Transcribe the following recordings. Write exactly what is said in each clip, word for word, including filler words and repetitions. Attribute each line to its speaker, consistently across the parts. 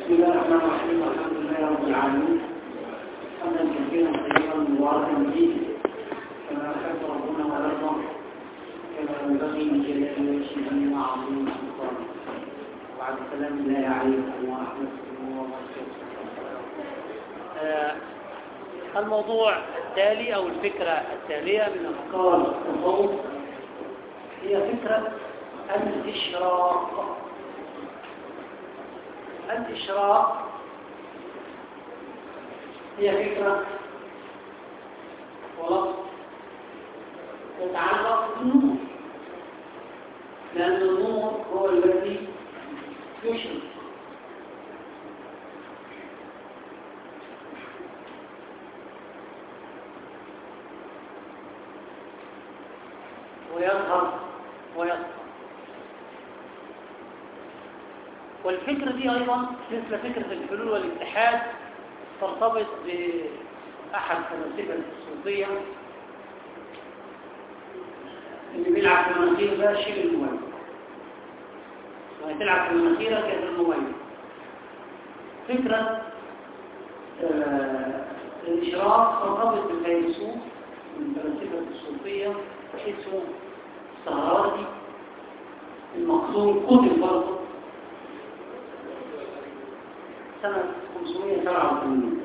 Speaker 1: بسم الله الرحمن الرحيم. الحمد لله رب العالمين، حمدا كثيرا طيبا مباركا فيه كما احب ربنا ويرضى، كما ينبغي لجلاله وجهه مع عظيم سلطانه. وبعد سلام الله عليكم ورحمته وبركاته.
Speaker 2: آه الموضوع التالي او الفكره التاليه من افكار التصوف هي فكره الاشراق. الاشراق هي فكره ولفظ يتعلق بالنور، لان النور هو الذي يشرق. ويظهر ويظهر. والفكرة دي أيضا مثل فكرة الحلول والاتحاد ترتبط بأحد فلاسفة الصوفية اللي بيلعب في المناخير ده شيل المويه. لما تلعب في المناخير كانت المويه. فكرة آه الإشراق ترتبط بالفيلسوف من فلاسفة الصوفية اسمه السهراتي المقصود، كتب برضه سنة خمسمائة وسبعة وثمانين.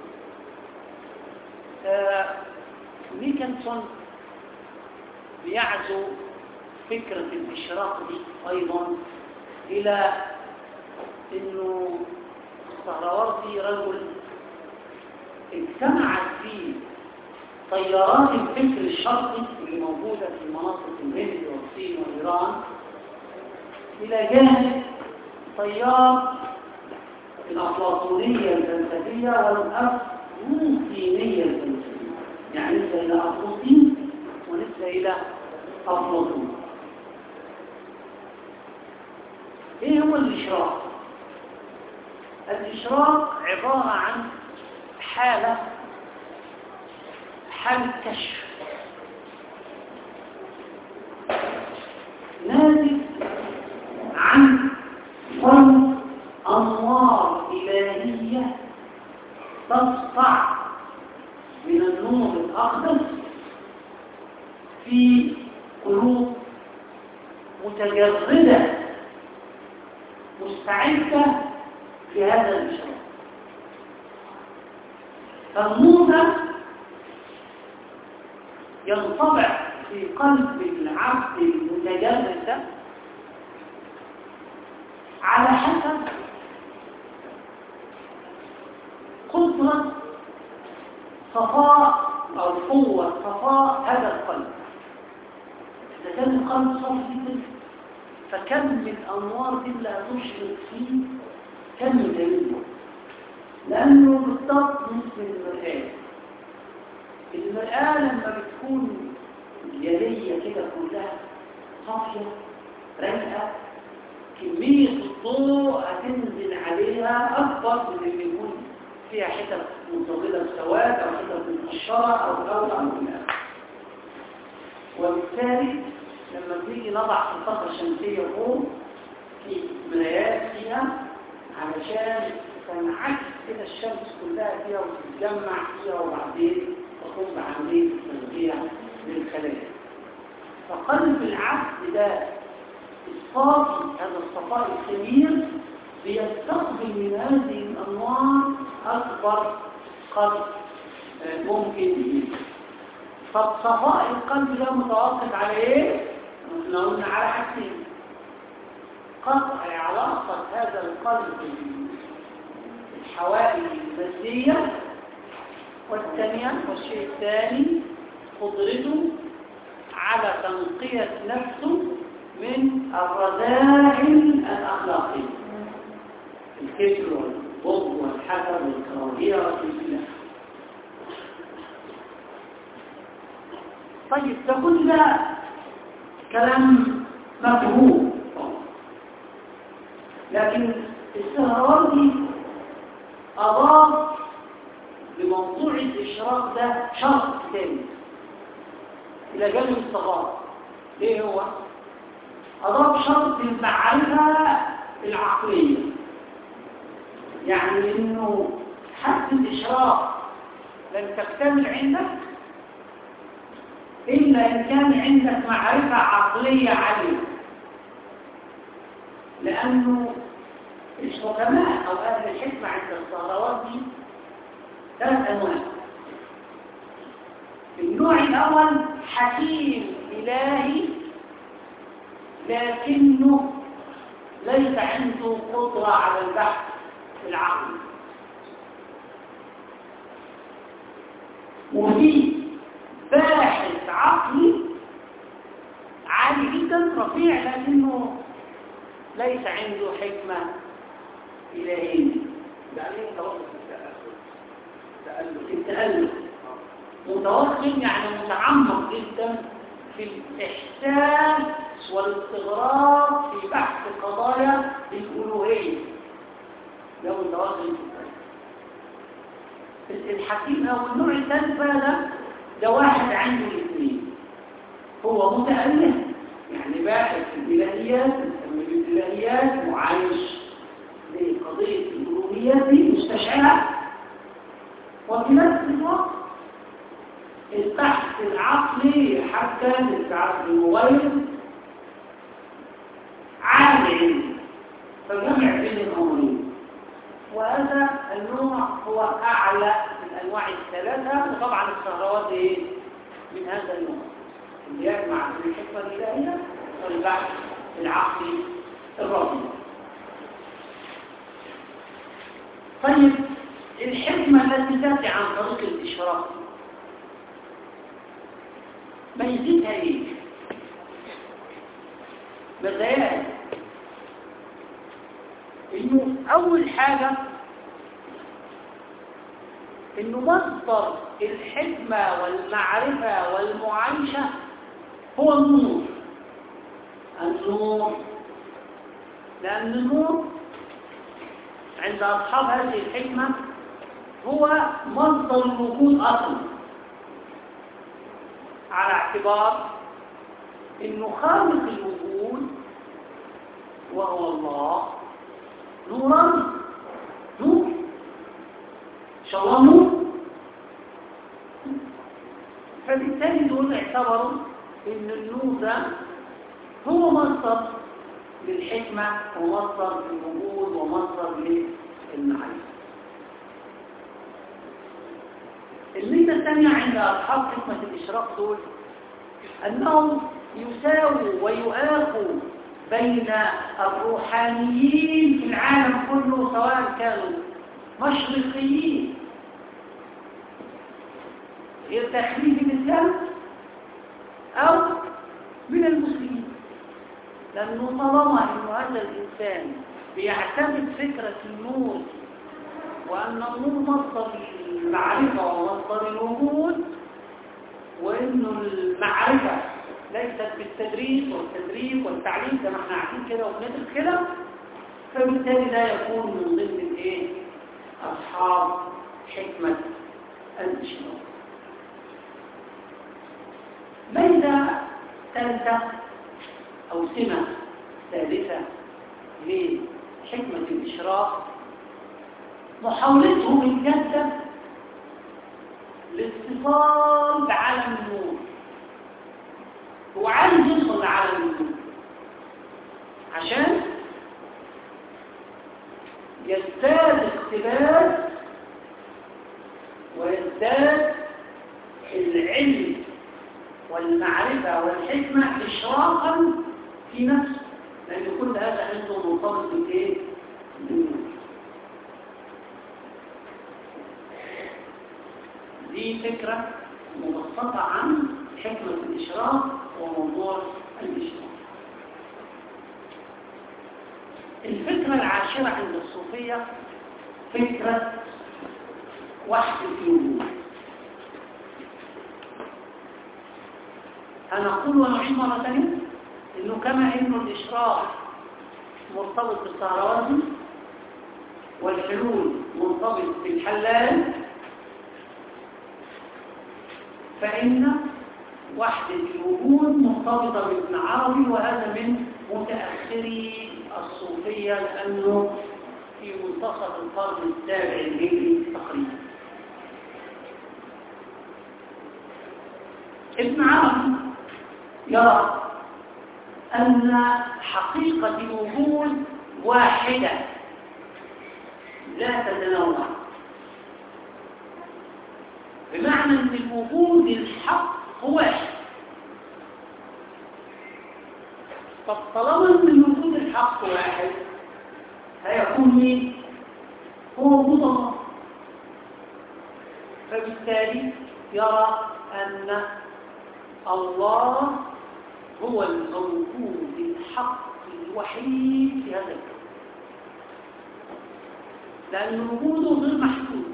Speaker 2: آه ميكنسون بيعزو فكرة الإشراق دي أيضا إلى إنه السهروردي رجل اجتمعت فيه تيارات الفكر الشرقي اللي موجودة في مناطق الهند والصين وإيران إلى جانب تيار الأفلاطونية الفلسفية والأفلاطينية الفلسفية، يعني نسبة إلى أفلاطين ونسبة إلى أفلاطون. إيه هو الإشراق؟ الإشراق عبارة عن حالة حالة كشف ناتج عن فرد أنوار إلهية تسطع من النور الأقدس في قلوب متجردة مستعدة لهذا الإشراق. فالنور ده ينطبع في قلب العبد المتجرد ده على حسب قدرة صفاء أو قوة صفاء هذا القلب. إذا كان القلب صافي جدا فكم من أنوار دي اللي هتشرق فيه كم جميل، لأنه بالضبط مثل المرآة. المرآة لما بتكون جلية كده كلها صافية رايقة، كمية الضوء هتنزل عليها أكبر من اللي يكون فيها حتة متضلة بسواد أو حتة متقشرة أو أو أو لا. وبالتالي لما بنيجي نضع في الطاقة الشمسية فوق في مرايات فيها علشان تنعكس كده الشمس كلها فيها وتتجمع فيها وبعدين تقوم بعملية تغذية للخلايا. فقلب العبد ده الصافي هذا الصفاء الكبير بيستقبل من هذه الأنوار أكبر قدر ممكن يجيب. طب صفاء القلب ده متوقف على ايه؟ احنا قلنا على حاجتين: قطع علاقة هذا القلب بالحوائج المادية، والثانية والشيء الثاني قدرته على تنقية نفسه من الرذائل الأخلاقية، الكبر والبغض والحسد والكراهية والإسلام. طيب ده كل كلام مفهوم، لكن السهروردي أضاف لموضوع الإشراق ده شرط ثاني إلى جانب الصغار. إيه هو؟ أضاف شرط المعرفة العقلية. يعني إنه حد الإشراق لن تكتمل عندك إلا إن كان عندك معرفة عقلية عالية، لأنه الحكماء أو أهل الحكمة عند الصهروات دي ثلاث أنواع. النوع الأول حكيم إلهي لكنه ليس عنده قدرة على البحث العقلي، وفي باحث عقلي عالي جدا رفيع لكنه ليس عنده حكمة إلهية.
Speaker 3: يعني متوقف التألف
Speaker 2: التألف متوخم يعني متعمق جدا في الإحساس والاستغراب في بحث قضايا الألوهية، ده متوخم جدا. الحكيم أو النوع الثالث ده ده واحد عنده الاثنين، هو متألف يعني باحث في الإلهيات يسمى بالإلهيات وعايش لقضية الألوهيات دي مستشعرة، وفي نفس الوقت البحث العقلي حتى للتعرف المغير عالي فجمع بين الأمرين، وهذا النوع هو أعلى من أنواع الثلاثة. وطبعا الصهروات إيه؟ من هذا النوع اللي يجمع بين الحكمة الإلهية والبحث العقلي الرضي. طيب الحكمة التي تأتي عن طريق الإشراق ميزتها ايه؟ مزاياها انه اول حاجة انه مصدر الحكمة والمعرفة والمعايشة هو النور. النور لأن النور عند أصحاب هذه الحكمة هو مصدر الوجود أصلا، على اعتبار انه خالق الوجود وهو الله نورا نور ان شاء الله نور. فبالتالي دول اعتبروا ان النور ده هو مصدر للحكمة ومصدر للوجود ومصدر للمعرفة. الميزة الثانية عند أصحاب حكمة الإشراق دول أنهم يساووا ويؤاخوا بين الروحانيين في العالم كله سواء كانوا مشرقيين غير تخليد الإسلام أو من المسلمين، لأنه طالما أن هذا الإنسان بيعتمد فكرة النور وأن النور مصدر المعرفة ومصدر الوجود، وأن المعرفة ليست بالتدريس والتدريب والتعليم زي ما احنا عارفين كده وبندرس كده، فبالتالي لا يكون من ضمن الايه أصحاب حكمة الإشراق. ماذا ثالثة أو سمة ثالثة لحكمة الإشراق؟ محاولتهم الجادة للاتصال بعالم النور. هو عايز يوصل لعالم النور عشان يزداد اقتباس ويزداد العلم والمعرفة والحكمة إشراقا في نفسه، لأن كل هذا عنده مرتبط بالإيه؟ بالنور. دي فكرة مبسطة عن حكمة الإشراق وموضوع الإشراق. الفكرة العاشرة عند الصوفية فكرة وحدة الوجود. هنقول ونعيد مرة ثانية إنه كما إنه الإشراق مرتبط بالطهراوي والحلول مرتبط بالحلال، فإن وحدة الوجود مرتبطة بابن عربي، وهذا من متأخري الصوفية، لأنه في منتصف القرن السابع الهجري تقريبا. ابن عربي يرى أن حقيقة الوجود واحدة لا تتنوع، بمعنى أن الوجود الحق هو واحد. طب طالما أن الوجود الحق واحد هيكون مين؟ هو وجود الله. فبالتالي يرى أن الله هو الموجود الحق الوحيد في هذا الكون، لأن وجوده غير محدود،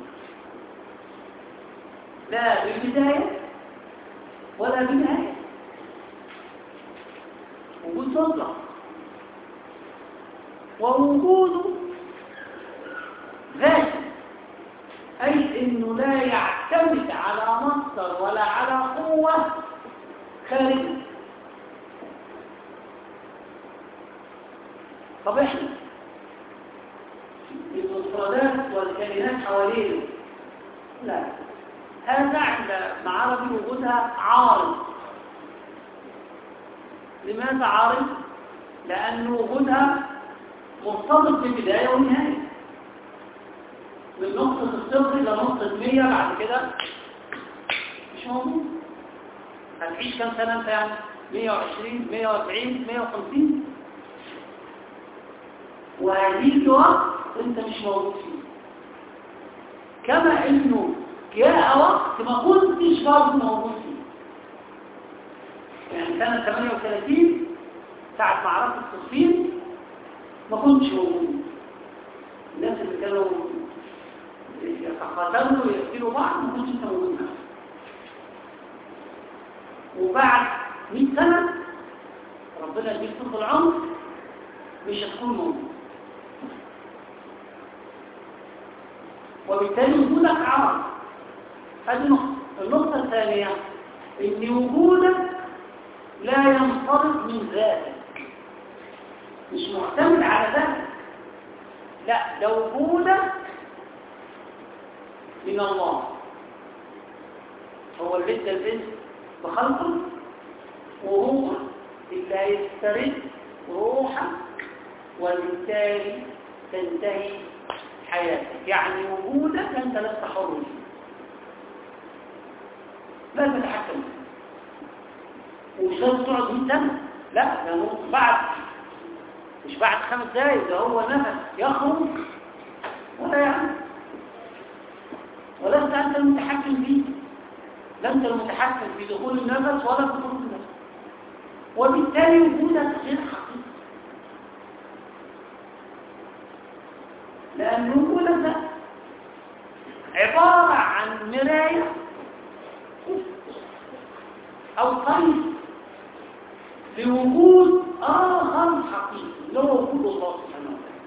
Speaker 2: لا بالبداية ولا بالنهاية، وجود مطلق. ووجوده ذاتي، أي إنه لا يعتمد على مصدر ولا على قوة خارجة. طب احنا المفردات والكائنات حوالينا لا، هذا عند عربي وجودها عارض. لماذا عارض؟ لأن وجودها مرتبط ببداية ونهاية، من نقطة الصفر إلى نقطة مية، بعد كده مش موجود. هتعيش كم سنة أنت يعني؟ مية وعشرين، مية وأربعين، مية وخمسين، وهذه الوقت أنت مش موجود فيه. كما إنه جاء وقت ما كنتش برضه موجود فيه. يعني سنة ثمانية وثلاثين ساعة معركة صفين ما كنتش موجود. الناس اللي كانوا يتقاتلوا ويقتلوا بعض ما كنتش انت موجود معاهم. وبعد مئة سنة ربنا يديك طول العمر مش هتكون موجود، وبالتالي وجودك عارض. هذه نقطة. النقطة الثانية ان وجودك لا ينطلق من ذاتك، مش معتمد على ذاتك، لا، ده وجودك من الله. هو اللي ادى الرزق بخلقه، وهو اللي هيسترد روحك، وبالتالي تنتهي حياتك. يعني وجودك انت لست حر فيه، لا تتحكم فيه. ومش لازم تقعد مئة سنة، لا، ده ممكن بعد، مش بعد خمس دقايق، ده هو نفس يخرج ولا يعني، ولست أنت المتحكم فيه. لا أنت المتحكم في دخول النفس ولا في خروج النفس، وبالتالي وجودك غير حقيقي، لأن وجودك عبارة عن مراية أو طيف لوجود آخر حقيقي، اللي هو وجود الله سبحانه وتعالى.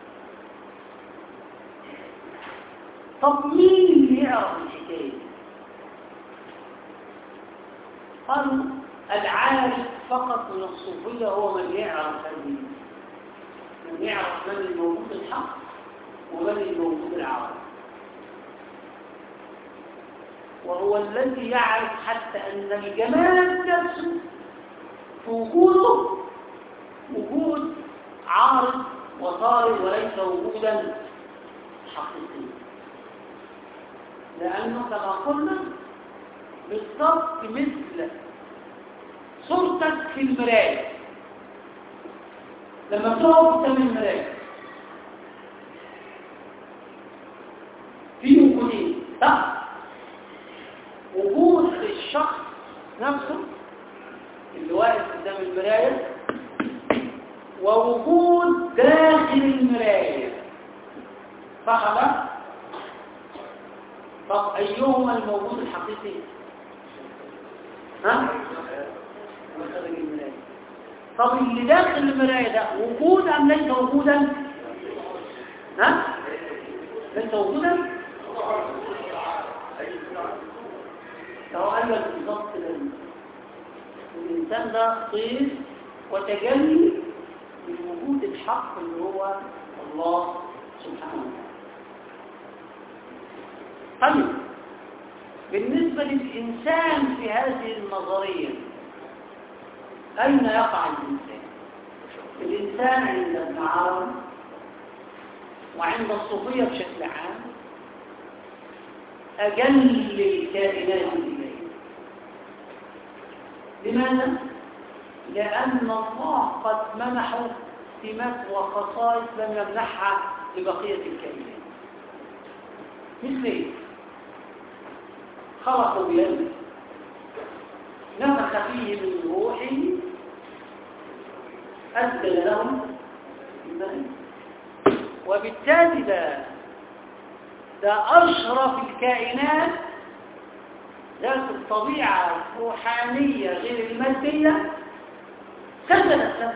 Speaker 2: طب مين اللي يعرف الحكاية؟ قالوا العارف فقط من الصوفية هو من يعرف هذه، من يعرف من الموجود الحق ومن الموجود العارف، وهو الذي يعرف حتى أن الجمال نفسه في وجوده وجود عارض وطارئ وليس وجودا حقيقيا، لأنه كما قلنا بالضبط مثل صورتك في المراية. لما تقف قدام المراية في وجودين، ده وجود الشخص نفسه اللي واقف قدام المراية، ووجود داخل المراية، صح ولا؟ طب أيهما الموجود الحقيقي؟ ها؟ خارج المراية. طب اللي داخل المراية ده وجود أم ليس وجودا؟ ها؟ ليس وجودا؟ لو قال لك بالضبط الإنسان ده صيف وتجلي من وجود الحق اللي هو الله سبحانه وتعالى. طيب بالنسبة للإنسان في هذه النظرية أين يقع الإنسان؟ الإنسان عند ابن عربي وعند الصوفية بشكل عام أجل الكائنات إليه. لماذا؟ لأن الله قد منحه سمات وخصائص لم يمنحها لبقية الكائنات. مثل إيه؟ خلقوا بيده، نفخ فيه من روحه، أسجل لهم ذلك، وبالتالي ده ده أشرف الكائنات ذات الطبيعة الروحانية غير المادية سجلت له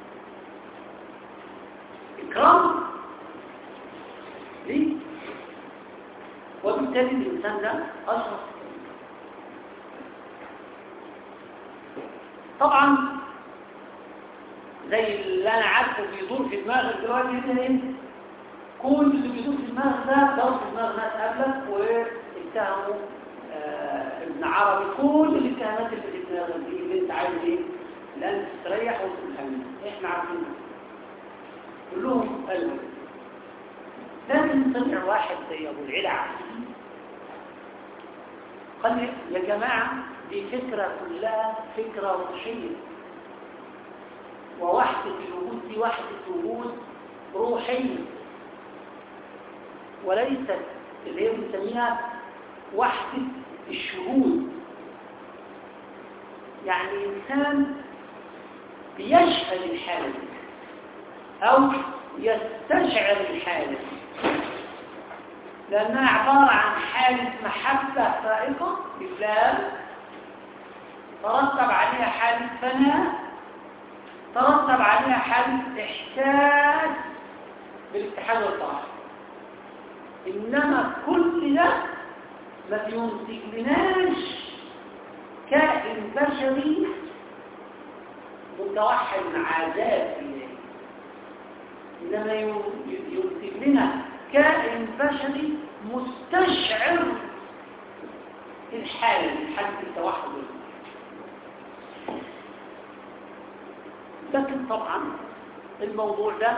Speaker 2: إكرام ليه؟ وبالتالي الإنسان ده أشرف. طبعا زي اللي أنا عارفه بيدور في دماغك دلوقتي هنا إيه؟ كل اللي بيدور في دماغك ده دور في دماغ ناس قبلك واتهموا آه ابن عربي كل الاتهامات اللي في دماغك دي اللي أنت عايز إيه؟ لأن تستريح وتفهمها. إحنا عارفين كلهم قالوا لكن طلع واحد زي أبو العلا قال يا جماعة دي فكرة كلها فكرة روحية، ووحدة الوجود دي وحدة وجود روحية وليست اللي هي بنسميها وحدة الشهود. يعني إنسان بيشهد الحالة دي أو يستشعر الحالة دي لأنها عبارة عن حالة محبة فائقة لله ترتب عليها حالة فناء ترتب عليها حالة إحساس بالاتحاد والتوحد. إنما كل ده ما بينتج لناش كائن بشري متوحد مع ذات الله، إنما ينتج لنا كائن بشري مستشعر الحالة حالة التوحد. لكن طبعا الموضوع ده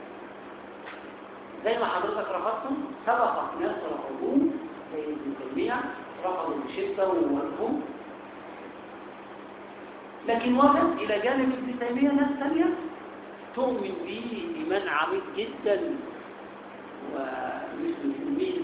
Speaker 2: زي ما حضرتك رفضتم سبق ناس رفضوه زي ابن تيمية رفضوا بشدة ووقفوا، لكن وجد إلى جانب ابن تيمية ناس ثانية تؤمن به إيمان عميق جدا، ومثل تلميذ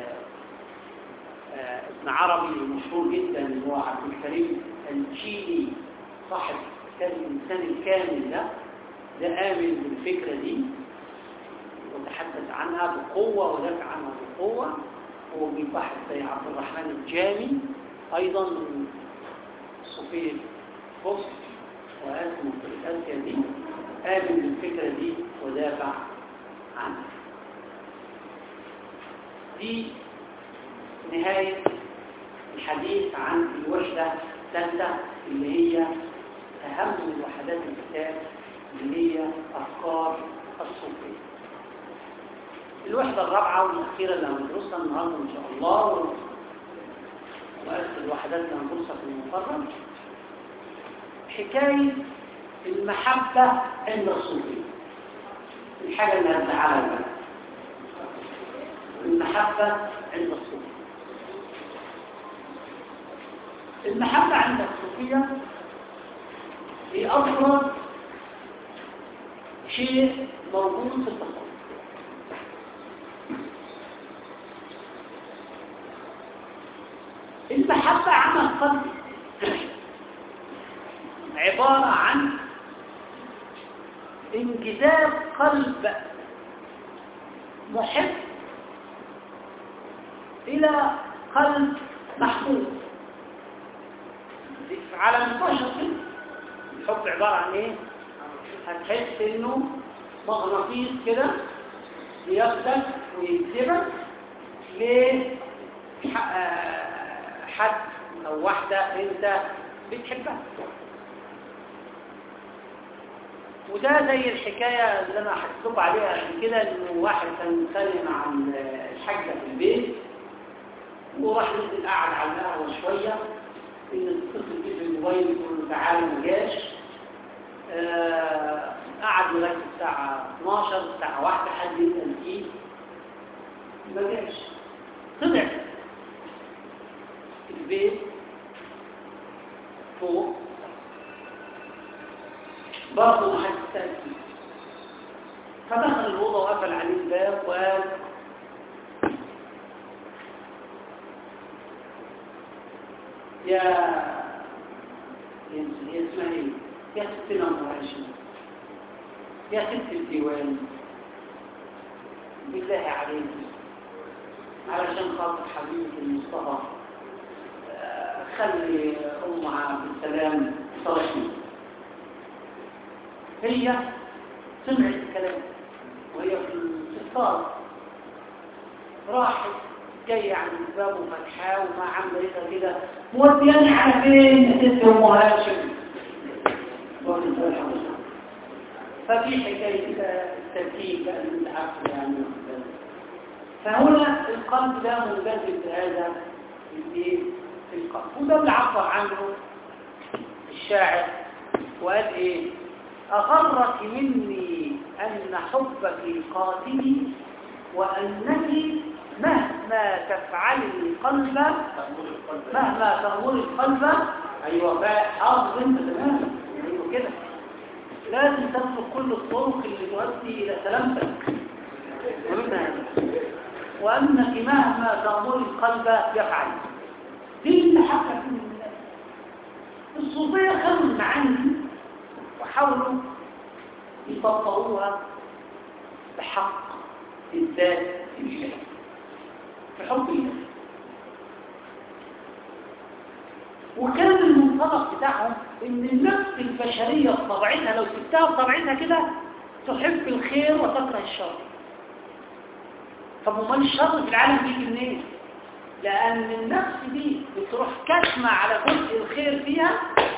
Speaker 2: ابن عربي مشهور جدا هو عبد الكريم الجيلي صاحب كان الإنسان الكامل ده ده آمن بالفكرة دي وتحدث عنها بقوة ودافع عنها بقوة. هو بيبحث زي عبد الرحمن الجامي أيضا من صوفية فوس وآسم في آسيا دي آمن بالفكرة دي ودافع عنها. دي نهاية الحديث عن الوحدة الثالثة اللي هي أهم من وحدات الكتاب اللي هي أفكار الصوفية. الوحدة الرابعة والأخيرة اللي هندرسها النهارده إن شاء الله وآخر الوحدات اللي هندرسها في المقرر حكاية المحبة عند الصوفية. الحاجة اللي هتزعلها بقى المحبة عند الصوفية. المحبة عند الصوفية هي أفضل شيء موجود في التصوف. المحبة عمل قلبي عبارة عن انجذاب قلب محب إلى قلب محبوب. على نقاشة الحب عبارة عن إيه؟ هتحس إنه مغناطيس كده بياخدك ويجذبك لحد أو واحدة أنت بتحبها. وده زي الحكاية اللي أنا حكيت لكم عليها قبل كده، إنه واحد كان متكلم عن الحاجة في البيت وراح نزل قاعد على القهوة شوية، إن اتصل بيه في الموبايل يقول له تعالى ما جاش. آه قعد لغاية الساعة اثناشر الساعة واحدة حد يسأل فيه ما جاش. طلع البيت فوق برضه ما حد يسأل فيه، فدخل الأوضة وقفل عليه الباب وقال يا يا اسمها ايه؟ يا ست الأمواشي، يا ست الديوان، بالله عليك علشان خاطر حبيبك المصطفى خلي أم عبد السلام صالحين. هي سمعت الكلام وهي في الصالة، راحت جاية عند الباب وفتحاه وما عملتها كده مودياني على فين يا ست أم هاشم. ففي حكاية التركيب بقى اللي انت عارفه يعني. فهنا القلب ده منجذب بهذا الايه في القلب، وده اللي عبر عنه الشاعر وقال ايه؟ أغرك مني أن حبك قاتلي وأنك مهما تفعل القلب مهما تأمر القلب. أيوة بقى حافظ انت تماما، أيوة كده لازم تسلك كل الطرق اللي تؤدي إلى سلامتك ومنها وأنك مهما تأمر القلب يفعل. دي اللي حقق الصوفية خلوا المعاني وحاولوا يطبقوها بحق الذات الإلهي في حب الله. وكان المنطلق بتاعهم ان النفس البشرية بطبيعتها لو سبتها بطبيعتها كده تحب الخير وتكره الشر. طب ومال الشر في العالم بيجي منين؟ لأن النفس دي بتروح كاتمة على جزء الخير فيها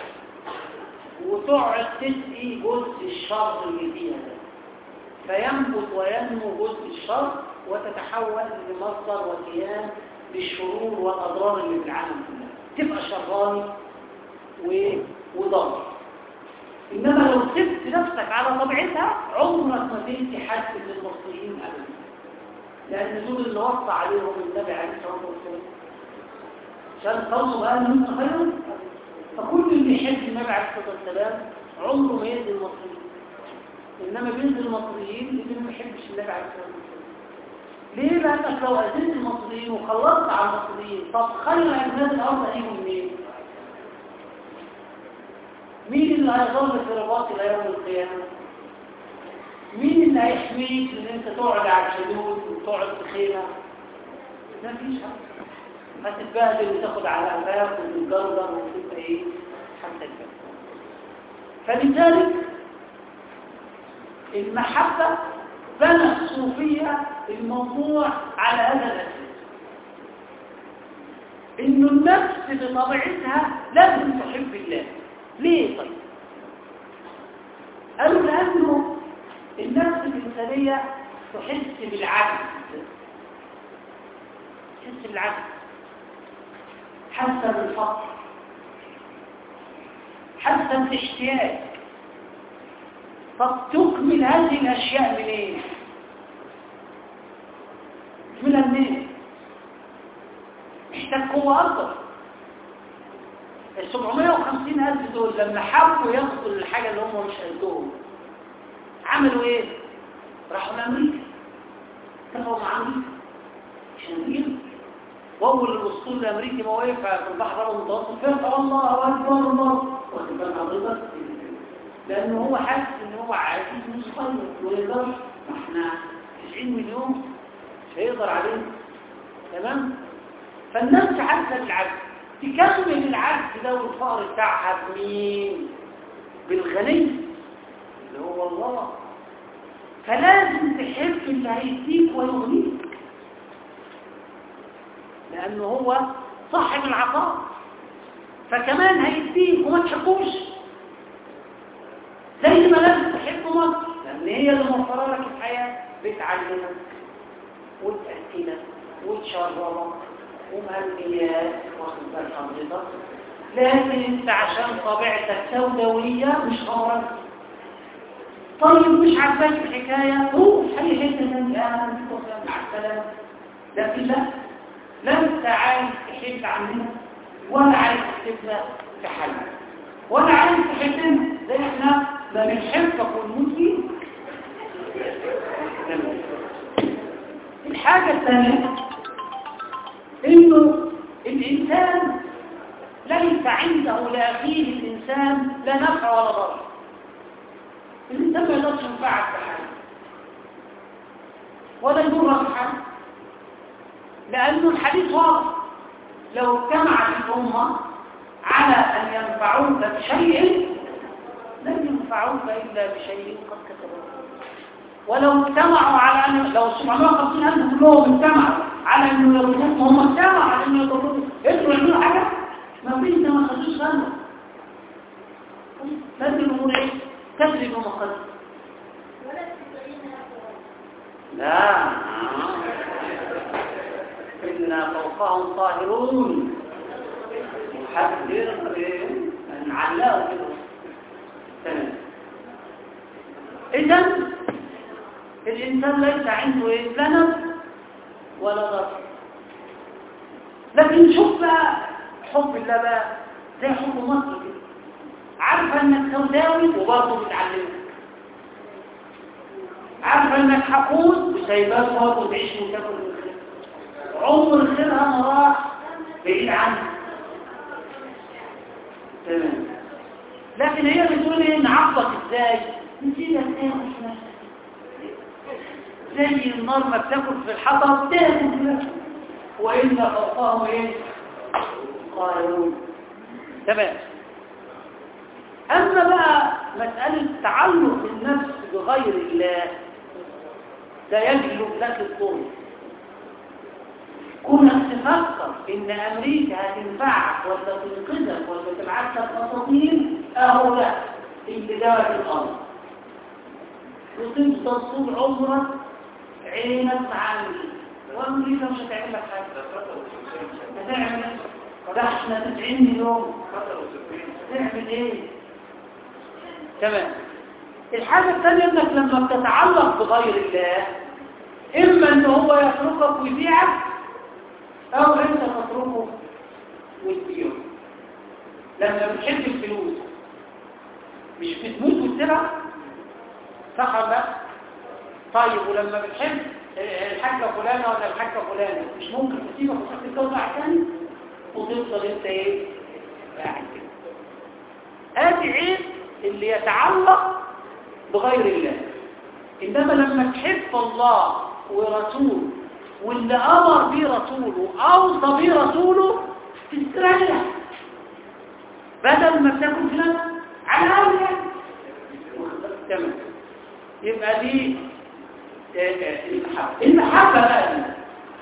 Speaker 2: وتقعد تسقي جزء الشر اللي فيها ده، فينبت وينمو جزء الشر وتتحول لمصدر وكيان للشرور والأضرار اللي في العالم كلها، تبقى شراني وضار. إنما لو سبت نفسك على طبيعتها عمرك ما تنتي حد من المصريين أبدا، لأن دول اللي وصى عليهم النبي عليه الصلاة والسلام عشان توصوا قال منه خيرا. فكل اللي يحب النبي عليه الصلاة والسلام عمره ما يأذي المصريين، إنما بيأذي المصريين اللي ما يحبش النبي عليه الصلاة والسلام. ليه؟ لأنك لو أذيت المصريين وخلصت على المصريين طب خير أجناد الأرض هيجوا منين؟ مين اللي هيظل في رباط إلى يوم القيامة؟ مين اللي هيحميك ان انت تقعد على الحدود وتقعد في خيمه؟ ما فيش حد. هتتبهدل وتاخد على قفاك وتتجردر وتبقى ايه حتى الجنة. فلذلك المحبه بنى الصوفيه الموضوع على هذا الاساس، انه النفس بطبيعتها لازم تحب الله. ليه طيب؟ قالوا لانه النفس الإنسانية تحس بالعجز، تحس بالعجز، حاسة بالفقر، حاسة بالاحتياج. طب تكمل هذه الأشياء منين؟ تكملها منين؟ محتاج قوة أكبر. السبعمائة وخمسين ألف دول لما حاولوا ياخدوا الحاجة اللي هم مش قدهم عملوا ايه؟ راحوا لأمريكا، اتفقوا مع أمريكا عشان يجيبوا. وأول الأسطول الأمريكي ما وقف في البحر المتوسط فرقة الله أكبر الله واخد بالك حضرتك؟ لأنه هو حاسس إن هو عايز مصغر ويقدر، ما احنا تسعين مليون مش هيقدر عليه، تمام؟ فالناس حاسة بالعجز، تكمل العجز ده والفقر بتاعها بمين؟ بالغني اللي هو الله. فلازم تحب اللي هيديك ويغنيك، لأنه هو صاحب العطاء، فكمان هيديك وما تحبوش. زي ما لازم تحب مصر لأن هي اللي موفرة لك الحياة، بتعلمك وتأكلك وتشربك ومهنيات واخد بال حضرتك، لكن انت عشان طبيعتك سوداوية مش غمرك. طيب مش عاجباك الحكاية روح اي حته ثانيه اهلا بك وسهلا مع السلامه. لكن لا لا انت عايز تحب عننا ولا عايز تحبنا في حالنا ولا عايز تحبنا زي احنا لا بنحبك ونموت فيك. الحاجه الثانيه انه الانسان ليس عنده لاخيه الانسان لا نفع ولا ضر. الانسان ما يقدرش ينفعك بحاجه ولا يضرك بحاجه، لانه الحديث واضح لو اجتمعت الامه على ان ينفعوك بشيء لن ينفعوك الا بشيء قد كتبه. ولو اجتمعوا على ان لو سبحانه وخمسين الف كلهم اجتمعوا على انه يضروك هم اجتمعوا على انه يضروك يقدروا يعملوا حاجه؟ ما فيش، ده ما خدوش بالهم. لازم الامور ايه؟ تجرب ومقدر. لا إنا فوقهم طاهرون محذر أن علاه كده. تمام. إذن الإنسان ليس عنده إيه؟ لا نفع ولا ضر. لكن شوف بقى حب الله بقى زي حب مصر كده، عارفة انك سوداوي وبرضه بتعلمك، عارفة انك حقود وسايباك برضه تعيش وتاكل من خير، عمر خيرها ما راح بعيد عنك. تمام. لكن هي بتقول ايه؟ نعبط ازاي؟ نسيبك تاكل في نفسك زي النار ما بتاكل في الحطب تاكل في نفسك وإن فوقهم ايه؟ قارون. تمام. أما بقى مسألة تعلق النفس بغير الله ده يجلب لك الطول. كونك تفكر إن أمريكا هتنفعك ولا تنقذك ولا تبعت لك أساطير أهو ده انتداء الأرض، وتفضل طول عمرك عينك مع أمريكا، وأمريكا مش هتعمل لك حاجة. هتعمل ده احنا تسعين مليون تعمل ايه؟ تمام. الحاجة الثانية انك لما بتتعلق بغير الله اما ان هو يتركك ويبيعك او انت تتركه وتبيعه. لما بتحب الفلوس مش بتموت وتسيبها صح ولا لا؟ طيب ولما بتحب الحاجة فلانة ولا الحاجة فلانة مش ممكن تسيبك وتروح تتجوز واحد تاني وتفضل انت ايه؟ قاعد كده. ادي عيب اللي يتعلق بغير الله. انما لما تحب الله ورسوله واللي امر به رسوله اوصى به رسوله تستريح بدل ما تكون فلان على الاول يعني. تمام. يبقى دي المحبه. المحبه بقى دي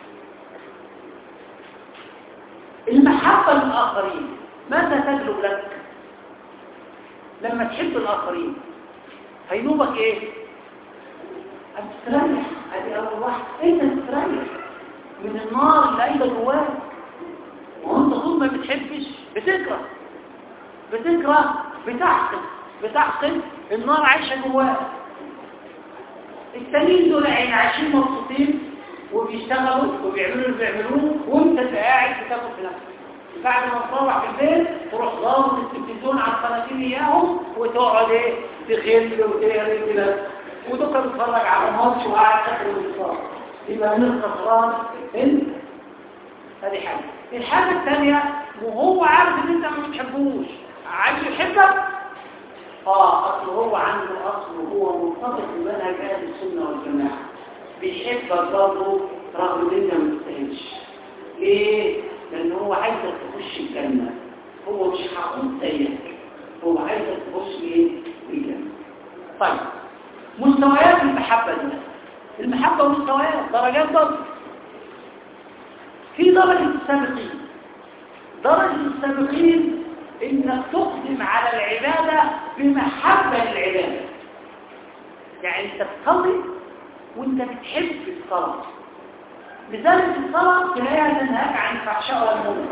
Speaker 2: المحبه للاخرين ماذا تجلب لك؟ لما تحب الآخرين هينوبك ايه؟ هتستريح. ادي اول واحد، انت تستريح من النار اللي قايله جواك. وانت طول ما بتحبش بتكره بتكره بتحقد بتحقد النار عايشه جواك. التانيين دول عايشين مبسوطين وبيشتغلوا وبيعملوا اللي بيعملوه وانت قاعد بتاكل في نفسك. بعد ما تروح في البيت تروح ضابط التلفزيون على القناتين اياهم وتقعد ايه تخل وتهري كده ودكتور تتفرج على ماتش وقاعد تاكل وتصور. يبقى من الخسران انت. هذه حاجه. الحاجه الثانيه وهو عارف ان انت ما بتحبوش عايز يحبك اه اصل هو عنده اصل وهو مرتبط بمنهج اهل السنه والجماعه بيحبك برضه رغم ان انت ما تستاهلش. ليه؟ لأن هو عايزك تخش الجنة. هو مش هقول زيك، هو عايزك تخش ايه؟ الجنة. طيب مستويات المحبة دي المحبة مستويات درجات برضه. في درجة السابقين. درجة السابقين انك تقدم على العبادة بمحبة للعبادة. يعني انت تصلي وانت بتحب الصلاة، لذلك الصلاة تلاقيها تنهاك عن الفحشاء والمنكر.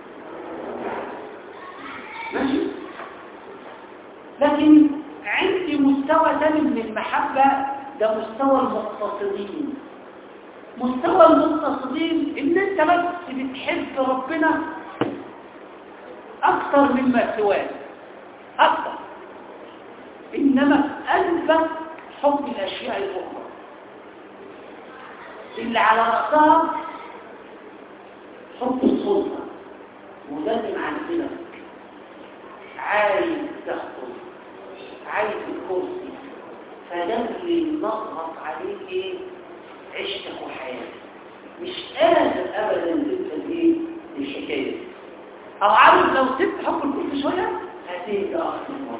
Speaker 2: ماشي؟ لكن عندي مستوى ثاني من المحبة، ده مستوى المقتصدين. مستوى المقتصدين ان انت بس بتحب ربنا اكثر مما سواه، اكثر، انما في قلبك حب الاشياء الاخرى اللي على رأسها حب السلطة، ولازم عندنا عايز تخطر، عايز الكرسي، فده اللي نضغط عليه ايه؟ عشتك وحياتك. مش قادر ابدا تبقى ايه الحكايه دي. او عارف لو سبت حب الكرسي شويه هتيجي اخر مره.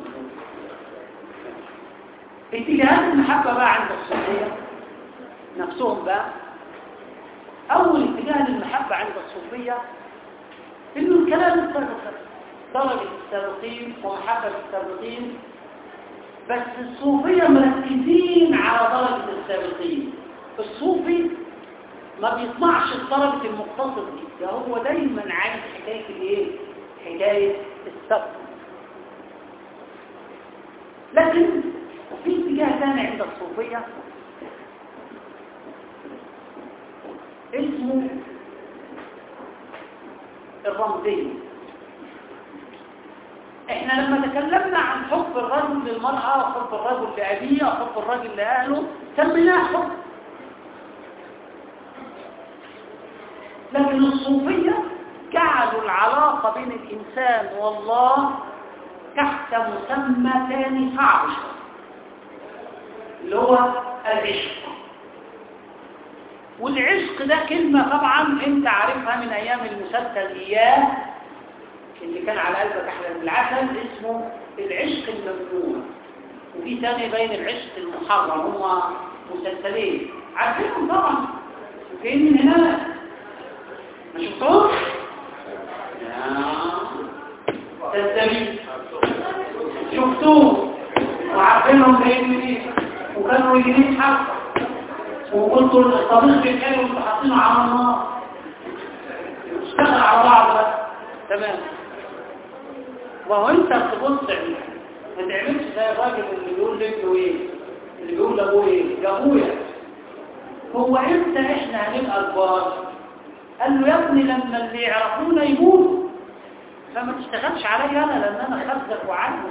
Speaker 2: اتجاهات المحبه بقى عند الصوفيه نفسهم بقى. اول اتجاه للمحبه عند الصوفيه انه الكلام السابق، درجه السابقين ومحبه السابقين، بس الصوفيه مركزين على درجه السابقين. الصوفي ما بيطمعش في درجه المقتصد دي، ده هو دايما عايز حكايه الايه؟ حكايه السبق. لكن في اتجاه ثاني عند الصوفيه اسمه الرمزية. احنا لما تكلمنا عن حب الرجل للمرأة وحب الرجل لأبيه وحب الرجل لأهله سميناه حب. لكن الصوفية جعلوا العلاقة بين الإنسان والله تحت مسمى ثاني صعب اللي هو العشق. والعشق ده كلمة طبعا انت عارفها من ايام المسلسل اياه اللي كان على قلبك احلى من العسل، اسمه العشق الممنوع. وفي ثاني بين العشق المحرم، هما مسلسلين عارفينهم طبعا. فين من هنا ما شفتوش؟ تستمين شفتوه وعارفينهم جايين منين وكانوا يجيين حق، وقلتوا الطبيخ بالحلو وانتوا حاطينه على النار اشتغل على بعض بس تمام. وهو انت تبص ما تعملش زي الراجل اللي بيقول لابنه ايه، اللي بيقول لابوه ايه، يا ابويا هو امتى احنا هنبقى كبار؟ قال له يا ابني لما اللي يعرفونا يموتوا، فما تشتغلش عليا انا لان انا خبزك وعنك.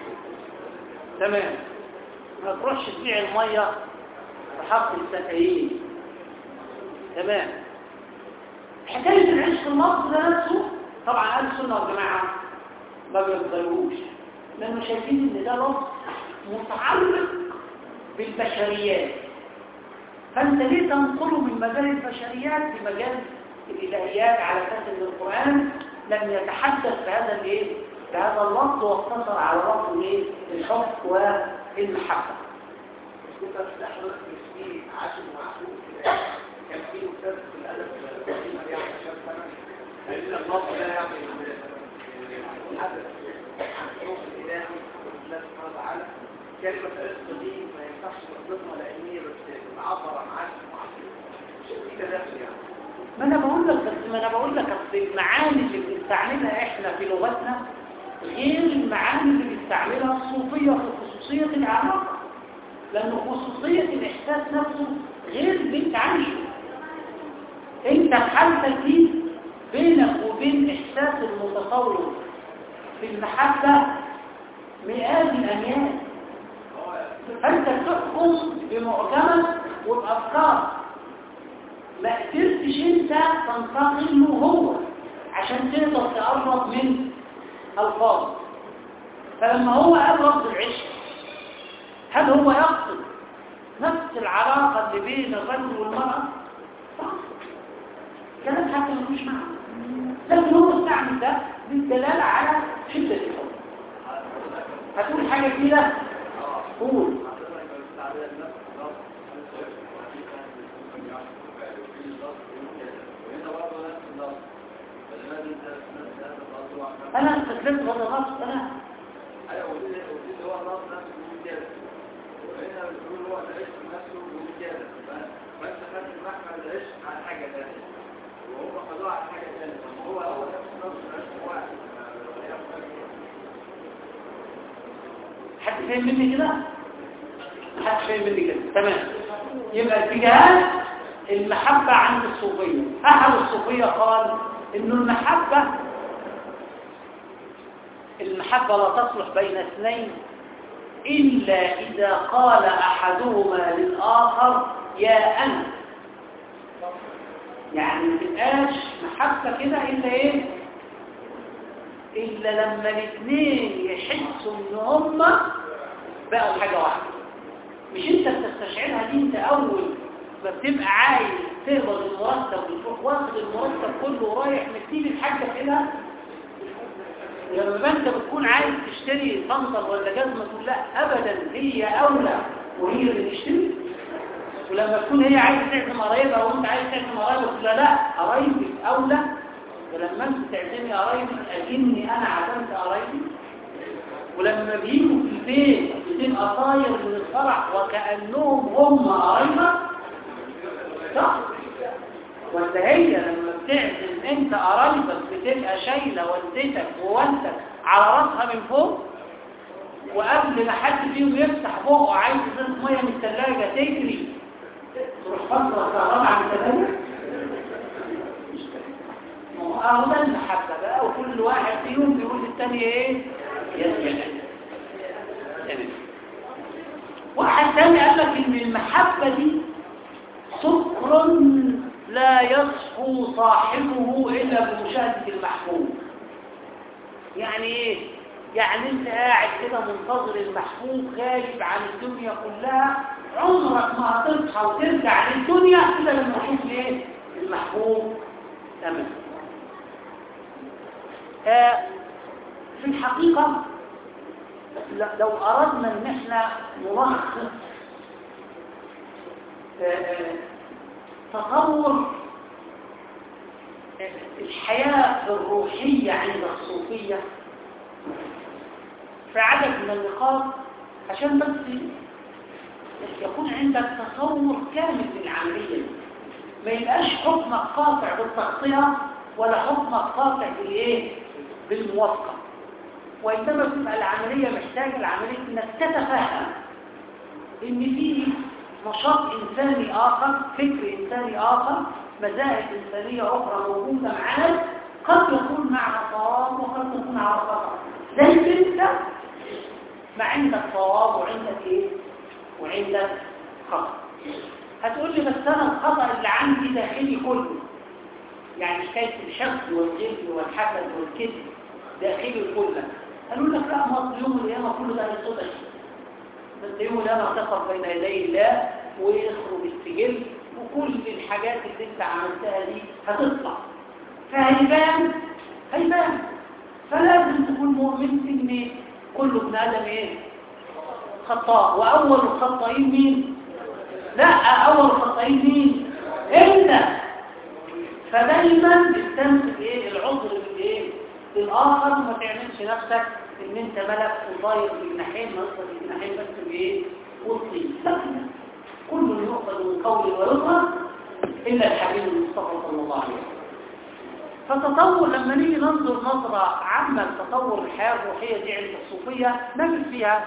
Speaker 2: تمام. ما تروحش تبيع الميه حق السكايين. تمام. حكاية العشق المصري ده نفسه طبعا أهل السنة والجماعة ما بيقبلوش، لأنه شايفين إن ده لفظ متعلق بالبشريات، فأنت ليه تنقله من مجال البشريات لمجال الإلهيات على أساس إن القرآن لم يتحدث بهذا الإيه؟ بهذا اللفظ واقتصر على لفظ الإيه؟ الحب والمحبة.
Speaker 3: كنت أستحرق في عاشر معقول كان في أستاذ في الأدب القديم يعني عشان سنة قال الله لا يعمل الحدث عن حروف الإلهي الله سبحانه وتعالى كلمة العشق دي ما ينفعش نقدمها لأنية بس نعبر عن عاشر معقول مش كده يعني.
Speaker 2: ما أنا بقول لك بس ما أنا بقول لك أصل المعاني اللي بنستعملها إحنا في لغتنا غير المعاني اللي بنستعملها الصوفية في خصوصية العلاقة، لأن خصوصية الإحساس نفسه غير اللي انت عايشه. انت حالتك دي بينك وبين إحساس المتصور في المحبة مئات الأميال، فأنت تحكم بمعجمة وبأفكار ما قدرتش انت تنتقل له هو عشان تقدر تقرب من الفاظ. فلما هو قال رفض العشق، هل هو يقصد نفس العلاقة اللي بين الرجل والمرأة؟ صح. كلام حتى ملوش معنى، لكن هو استعمل ده للدلالة على شدة الحب. هتقول حاجة كده؟ قول. انا استسلمت غض النفس انا
Speaker 3: ايوه ودي هو النص نفسه ممتاز وهنا بنقول هو العشق نفسه ممتاز فانت خدت المحمل العشق على حاجه ثانيه وهو خدوه على حاجه ثانيه هو هو نفس نص العشق واحد.
Speaker 2: حد فاهم مني كده؟ حد فاهم مني كده تمام. يبقى اتجاهات المحبه عند الصوفيه. احد الصوفيه قال انه المحبه المحبة لا تصلح بين اثنين إلا إذا قال أحدهما للآخر يا أنا. يعني ما تبقاش محبة كده إلا إيه؟ إلا لما الاثنين يحسوا إن هما بقوا حاجة واحدة. مش أنت بتستشعرها دي أنت أول ما بتبقى عايز تقبض المرتب وتروح واخد المرتب كله ورايح مديني الحاجة كده. لما انت بتكون عايز تشتري صندل ولا جزمه تقول لا ابدا هي اولى وهي اللي تشتري. ولما تكون هي عايز تعزم قرايبها وانت عايز تعزم قرايبك تقول لا لا قرايبك اولى. ولما انت تعزمي قرايبك اجني انا عزمت قرايبي. ولما بيجوا في البيت بتبقى طاير من الفرح وكانهم هم قرايبك صح. ولا هي لما بتعزم انت قرايبك بتبقى شايله والدتك ووالدك على راسها من فوق وقبل ما حد فيهم يفتح بقه عايز ازازه ميه من الثلاجه تجري تروح فتره الكهرباء عن الثلاجه. اهو ده المحبه بقى وكل واحد فيهم بيقول للثاني ايه يا واحد ثاني قال لك ان المحبه دي سكر لا يصحو صاحبه إلا بمشاهدة المحبوب. يعني إيه؟ يعني أنت قاعد كده منتظر المحبوب غايب عن الدنيا كلها عمرك ما هتصحى وترجع للدنيا إلا لما تشوف إيه؟ المحبوب تمام. آه في الحقيقة لو أردنا أن احنا نلخص آه تطور الحياة الروحية عند الصوفية في عدد من النقاط عشان بس يكون عندك تصور كامل للعملية. ما يبقاش حكمك قاطع بالتغطية ولا حكمك قاطع بالايه بالموافقة. وإنما تبقى العملية محتاجة العملية انك تتفهم ان في نشاط إنساني آخر فكر إنساني آخر مذاهب إنسانية أخرى موجودة معاك قد يكون معها صواب وقد يكون على خطأ. زي انت ما عندك صواب وعندك ايه وعندك خطأ. هتقول لي بس انا الخطأ اللي عندي داخلي كله يعني حكاية الشك والغل والحسد والكذب داخلي كله. قالوا لك لا ما يوم القيامة كله ده هيصدق بس يوم القيامة تقف بين يدي الله ويخرج السجل وكل الحاجات اللي انت عملتها دي هتطلع فهيبان هيبان. فلازم تكون مؤمن ان كل ابن ادم ايه خطاء واول الخطائين مين؟ لا اول الخطائين مين؟ انت. فدايما بتمسك ايه العذر بالايه بالاخر وما تعملش نفسك ان انت ملك وطاير بالجناحين نصر الجناحين بس بايه والطين. لكن كل يؤخذ من قول ويظهر الا الحبيب المصطفى صلى الله عليه وسلم. فتطور لما نيجي ننظر نظرة عامة لتطور الحياة الروحية دي عند الصوفية نجد فيها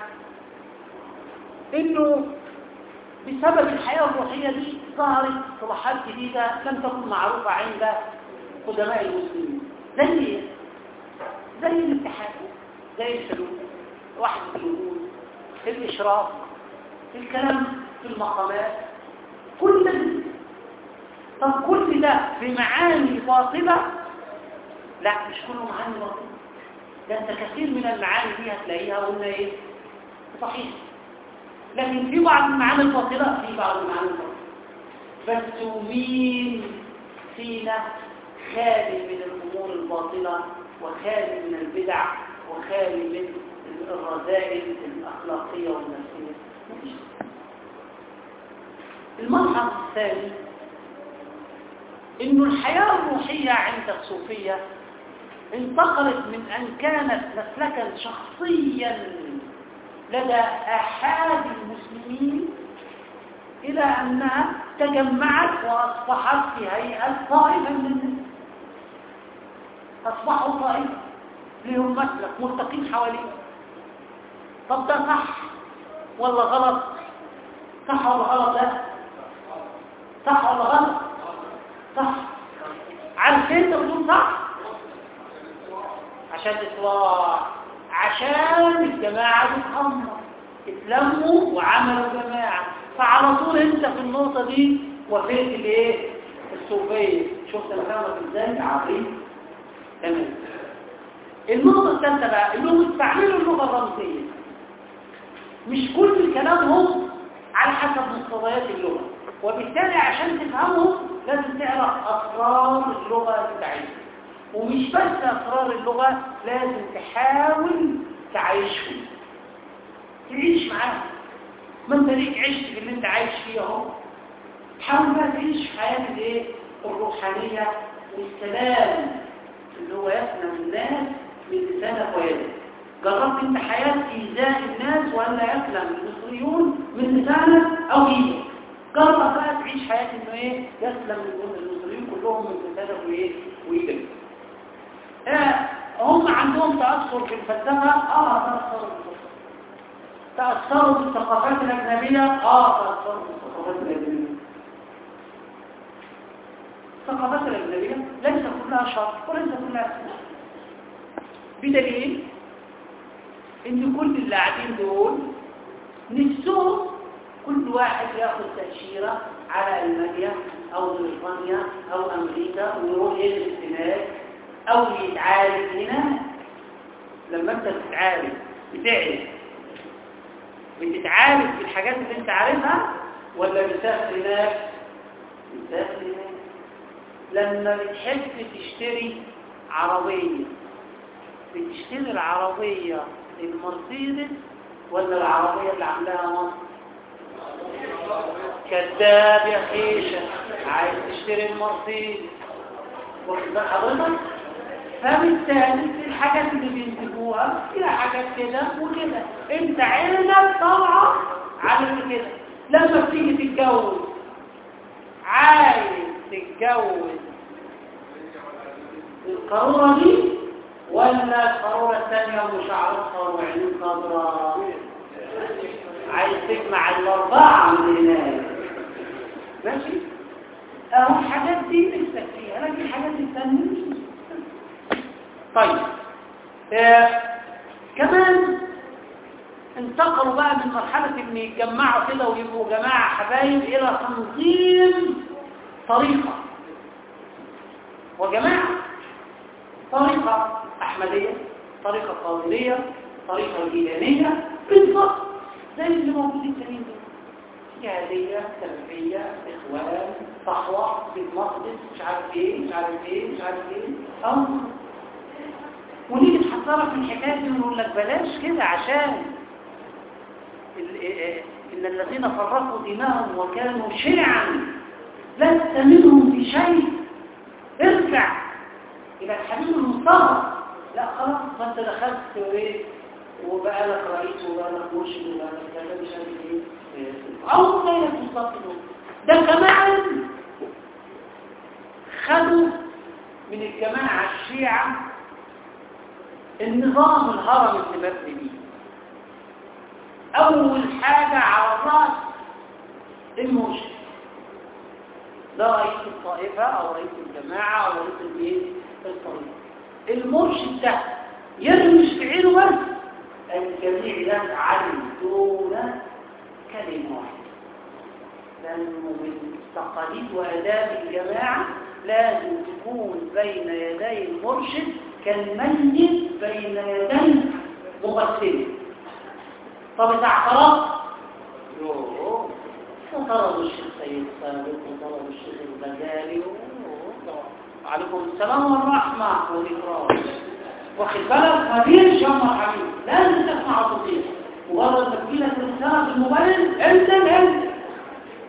Speaker 2: انه بسبب الحياة الروحية دي ظهرت اصطلاحات جديدة لم تكن معروفة عند قدماء المسلمين. زي زي الاتحاد زي السلوك وحدة الوجود الإشراف الكلام في المقامات كل ده. طب كل ده بمعاني باطلة؟ لا مش كله معاني باطلة. ده انت كثير من المعاني دي هتلاقيها قلنا ايه صحيح. لكن في بعض المعاني الباطلة في بعض المعاني الباطلة بس مين فينا خالي من الأمور الباطلة وخالي من البدع وخالي من الرذائل الأخلاقية والنفسية؟ مفيش. الملحظ الثاني إنه الحياة الروحية عند الصوفية انتقلت من أن كانت مسلكا شخصيا لدى أحد المسلمين إلى أنها تجمعت وأصبحت في هيئة طائفة من الناس. أصبحوا طائفة لهم مسلك ملتقين حواليه. طب ده صح ولا غلط؟ صح ولا غلط؟ ده صح ولا غلط؟ صح. عارفين تقول صح؟ عشان الإصلاح، عشان الجماعة تتحمر، اتلموا وعملوا جماعة. فعلى طول انت في النقطة دي وفقت الايه؟ الصوفية. شفت الخامة ازاي؟ عظيم. تمام. النقطة الثالثة بقى انهم استعملوا اللغة الرمزية. مش كل كلامهم على حسب مقتضيات اللغة، وبالتالي عشان تفهمهم لازم تعرف أسرار اللغة بتاعتهم. ومش بس أسرار اللغة، لازم تحاول تعيشهم، تعيش معاهم. ما انت ليك عشت في اللي انت عايش فيه اهو. حاول بقى تعيش حياة الايه؟ الروحانية والسلام اللي هو يسلم الناس من لسانك ويدك. جربت انت حياة إيذاء الناس ولا يسلم المصريون من لسانك أو إيدك؟ جرب بقى تعيش حياة انه ايه؟ يسلم المصريون كلهم من لسانك وايه؟ وإيدك. آه هم عندهم تأثر في الفلسفة. اه تأثروا بالفلسفة. تأثروا بالثقافات الأجنبية. اه تأثروا بالثقافات الأجنبية. الثقافات الأجنبية ليس كلها شر وليس كلها سوء، بدليل ان كل اللي قاعدين دول نفسهم كل واحد ياخذ تأشيرة على ألمانيا أو بريطانيا أو أمريكا ويروح يدرس هناك أو يتعالج هناك. لما أنت بتتعالج بتعرف بتتعالج بالحاجات اللي أنت عارفها ولا بتسافر هناك؟ بتسافر هناك. لما بتحب تشتري عربية بتشتري العربية المرسيدس ولا العربية اللي عاملاها مصر؟ كذاب يا خيشة، عايز تشتري المرسيدس. واخد بال حضرتك؟ فبالتالي الحاجات اللي بينتجوها فيها حاجات كده وكده. انت عينك طالعه على اللي كده. لما بتيجي تتجوز عايز تتجوز القارورة دي ولا القارورة الثانية وشعرها وعينين خضراء؟ عايز تجمع الأربعة من هناك. ماشي؟ اهو الحاجات دي نفسك فيها، لكن الحاجات الثانية مش. طيب آه. كمان انتقلوا بقى من مرحلة ان يتجمعوا كده ويبقوا جماعة حبايب الى تنظيم طريقة وجماعة. طريقة أحمدية، طريقة قادرية، طريقة جيلانية، بالضبط زي اللي موجودين التانيين دول. جهادية، سلفية، إخوان، صحوة، بيت مقدس، مش عارف ايه مش عارف ايه مش عارف ايه أو ونيجي تحذرك من الحكاية دي ونقول لك بلاش كده، عشان إن الذين فرقوا دينهم وكانوا شيعا لست منهم بشيء. ارجع إلى الحبيب المصطفى. لا خلاص ما انت دخلت ايه وبقى لك رئيس وبقى لك مرشد وبقى لك كذا مش عارف ايه او غيرك بالظبط. ده كمان خدوا من الجماعة الشيعة النظام الهرمي اللي مبني بيه. اول حاجة على الراس المرشد، ده رئيس الطائفة او رئيس الجماعة او رئيس الايه الطائفة. المرشد ده يرمش في عينه بس الجميع يفعل دون كلمة واحدة، لأنه من تقاليد وآداب الجماعة لازم تكون بين يدي المرشد كالميت بين يدي مغسله. طب إذا اعترض يوه وطرد الشيخ سيد سابق وطرد الشيخ الغزالي عليكم السلام والرحمة والإكرام. واخد بالك خبير شمر حبيب لازم تسمع وتطيع. مجرد تسجيلك الرسالة في الموبايل انت انت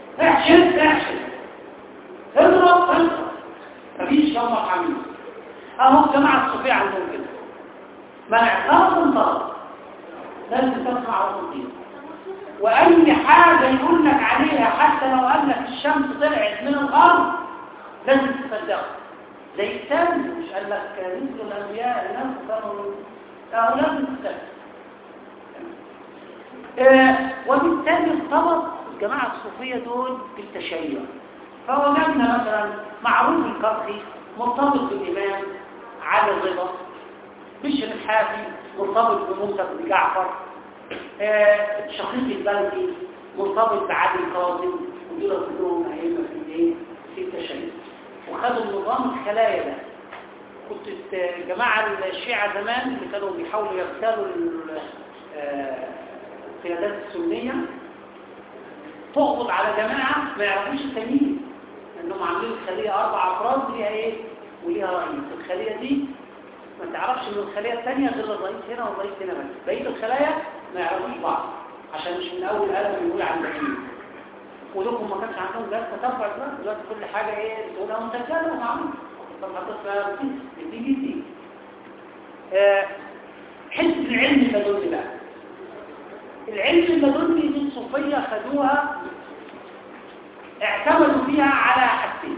Speaker 2: احشد احشد اضرب اضرب خبير شمر حبيب. اهو الجماعه الصوفيه عندهم كده، من اعترض انطرد، لازم تسمع وتطيع. واي حاجه يقول لك عليها حتى لو قال لك الشمس طلعت من الغرب لازم تصدقه. زي الثاني مش قال لك نزل الانبياء الناس كانوا اه لازم تصدقه. آه وبالتالي ارتبط الجماعه الصوفيه دول بالتشيع. فوجدنا مثلا معروف القرخي مرتبط بالامام علي الرضا، بشر الحافي مرتبط بموسى بن جعفر، آه شقيق البلدي مرتبط بعلي القاضي، ودول كلهم ائمه في الايه في التشيع. وخدوا نظام الخلايا ده. كنت الجماعه الشيعه زمان اللي كانوا بيحاولوا يغتالوا القيادات السنيه تقبض على جماعه ما يعرفوش التانيين، انهم عاملين الخليه اربع افراد وليها ايه وليها رئيس. الخليه دي ما تعرفش من الخليه الثانيه غير الرئيس هنا والرئيس هنا بس، بقيه الخلايا ما يعرفوش بعض عشان مش من اول قلم يقول عن الباقيين. ودوكم ما كانش عندهم جهاز تتبع دلوقتي، دلوقتي كل حاجه ايه تقولها مسجله ومعروف. طب هتصل الدي جي سي حس العلم اللدني بقى. العلم اللدني دي الصوفيه خدوها اعتمدوا فيها على حاجتين.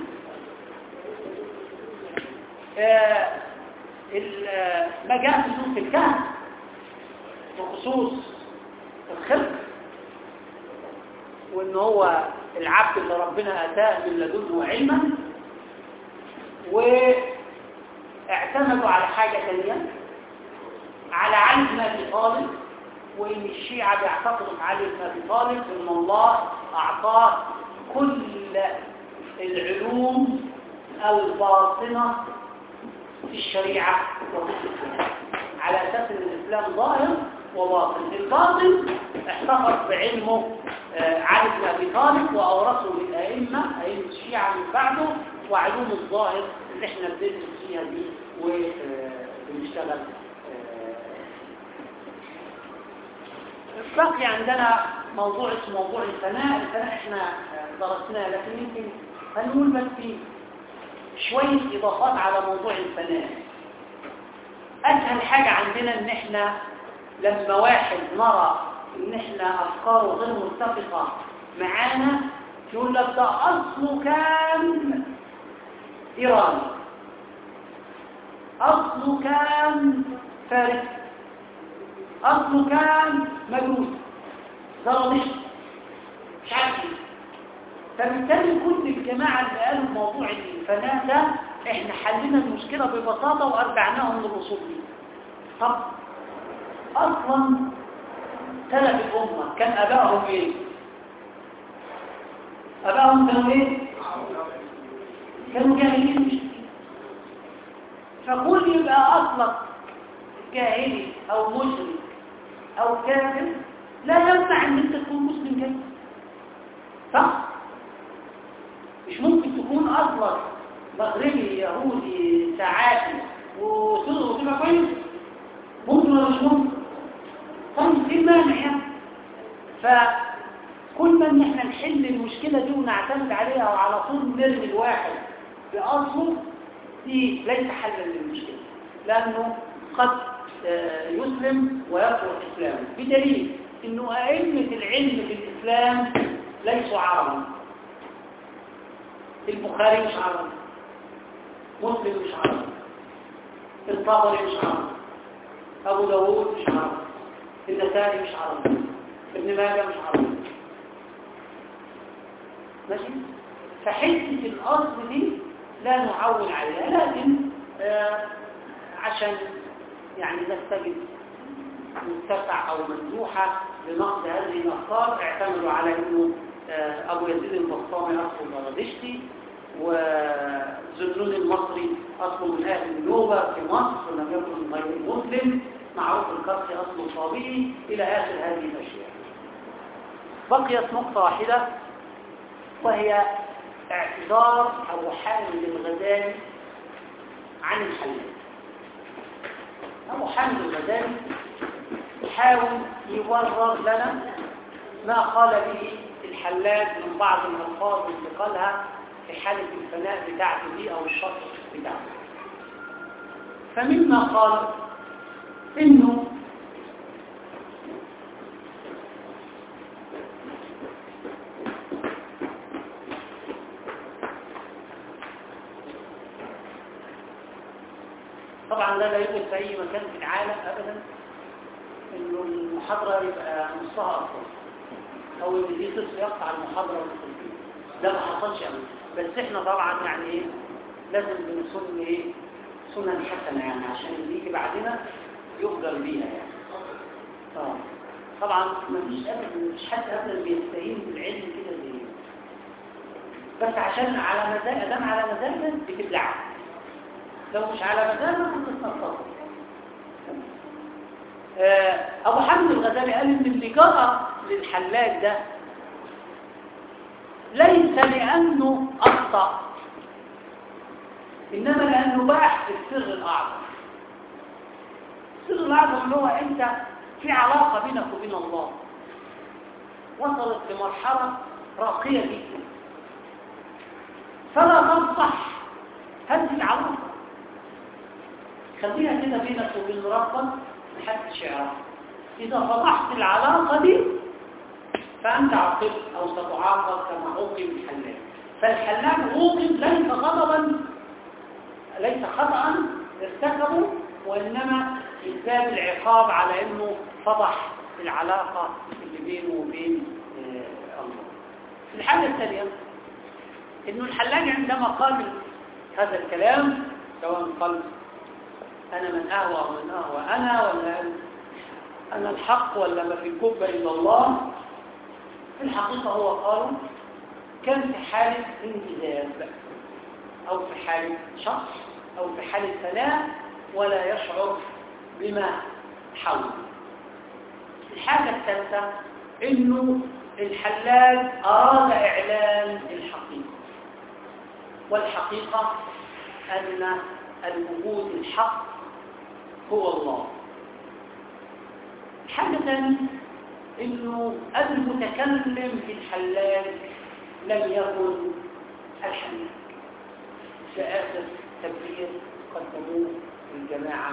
Speaker 2: آه ما جاء في سورة الكهف بخصوص الخلق، وان هو العبد اللي ربنا اتاه من لدنه علما، واعتمدوا على حاجة ثانية على علي بن ابي طالب، وان الشيعة بيعتقدوا في علي بن ابي طالب ان الله اعطاه كل العلوم الباطنة في الشريعة وفي الإسلام، على أساس أن الإسلام ظاهر وباطن. الباطن احتفظ بعلمه علي بن أبي طالب وأورثه للأئمة أئمة الشيعة من بعده، وعلوم الظاهر اللي احنا بندرس فيها دي وبنشتغل. باقي عندنا موضوع اسمه موضوع الفناء. الفناء احنا درسناه، لكن يمكن هنقول بس فيه شوية إضافات على موضوع الفناء. أسهل حاجة عندنا إن إحنا لما واحد نرى إن إحنا أفكاره غير متفقة معانا يقول لك ده أصله كان إيراني، أصله كان فارسي، أصله كان مجوسي، زرادشتي، مش عارف ايه. فبالتالي كل الجماعة اللي قالوا موضوع الفناء ده احنا حلينا المشكلة ببساطة وارجعناهم للرسول دي. طب اصلا سلف الامة كان ابائهم ايه؟ ابائهم كانوا ايه؟ كانوا جاهلين مشركين. فكل يبقى اصلك جاهلي او مشرك او كافر لا يمنع ان انت تكون مسلم جاهل، صح؟ مش ممكن تكون اصلك مغربي يهودي ساعاتي وتبقى كويس؟ ممكن ولا مش ممكن؟ طيب ايه المانع يعني؟ فكل ما ان احنا نحل المشكله دي ونعتمد عليها وعلى طول نرمي الواحد باصله دي ليس حلا للمشكله، لانه قد يسلم ويكفر اسلامه، بدليل انه ائمه العلم في الاسلام ليسوا عربا. البخاري مش عربي، مسلم مش عربي، الطبري مش عربي، ابو داود مش عربي، النسائي مش عربي، ابن ماجه مش عربي. ماشي؟ فحته الاصل دي لا نعول عليها، لكن آه عشان يعني نستجد متسع او ممدوحه لنقد هذه الافكار اعتمدوا على انه آه ابو يزيد البسطامي اصله زرادشتي، وزنون المصري اصله من اهل النوبه في مصر ولم يكن غير مسلم، معروف القرخي اصله صابئي، الى اخر هذه الاشياء. بقيت نقطه واحده وهي اعتذار ابو حامد الغزالي عن الحلال. ابو حامد الغزالي يحاول يورر لنا ما قال به الحلاج من بعض الالفاظ اللي قالها في حاله الفناء بتاعته دي او الشطر بتاعته. فمما قال إنه طبعا لا لا يوجد في أي مكان في العالم أبدا إنه المحاضرة يبقى نصها أفضل أو إن دي قسم يقطع المحاضرة ويدخل فيها. ده ما حصلش أبدا، بس إحنا طبعا يعني إيه لازم بنصن إيه سنن حسنة يعني عشان اللي يجي بعدنا يفضل بيها يعني. آه. طبعا ما فيش أبدا مش حد أبدا بيستهين بالعلم كده زي بس عشان على مزاج أدام على مزاجنا بتبلعه، لو مش على مزاجنا كنت تنصر. أبو حامد الغزالي قال إن اللي جرى للحلاج ده ليس لأنه أخطأ، إنما لأنه باح في السر الأعظم. السر الأعظم اللي هو أنت في علاقة بينك وبين الله وصلت لمرحلة راقية جدا، فلا تنصح هذه العلاقة، خليها كده بينك وبين ربك محدش يعرف. إذا فضحت العلاقة دي فأنت عاقب أو ستعاقب كما عوقب الحلاج. فالحلاج عوقب ليس غضبا ليس خطأ ارتكبه، وإنما إثبات العقاب على أنه فضح العلاقة اللي بينه وبين آه الله. الحاجة الثانية إنه الحلاج عندما قال هذا الكلام سواء قال أنا من أهوى ومن أهوى أنا ولا أنا الحق ولا ما في الكبة إلا الله، في الحقيقة هو قال كان في حالة انجذاب أو في حالة شخص أو في حالة ثناء ولا يشعر بما حوله. الحاجة الثالثة إنه الحلاج أراد إعلان الحقيقة، والحقيقة أن الوجود الحق هو الله. الحاجة الثانية إنه المتكلم في الحلاج لم يكن الحلاج. سآخر تبرير قدموه الجماعة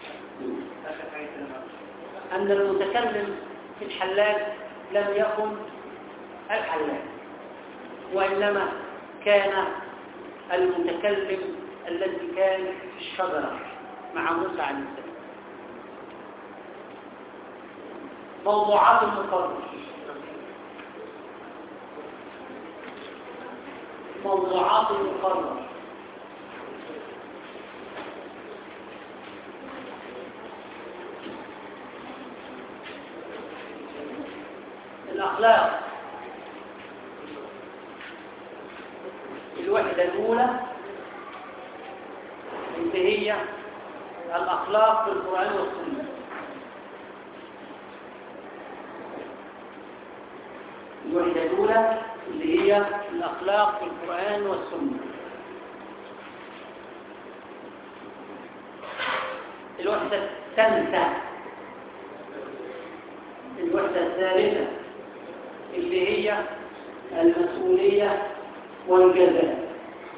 Speaker 2: أن المتكلم في الحلاج لم يكن الحلاج، وإنما كان المتكلم الذي كان في الشجرة مع موسى عليه السلام. موضوعات المقرر موضوعات المقرر الأخلاق. الوحدة الأولى اللي هي الأخلاق في القرآن والسنة. الوحدة الأولى اللي هي الأخلاق في القرآن والسنة. الوحدة الثالثة الوحدة الثالثة اللي هي المسؤولية والجزاء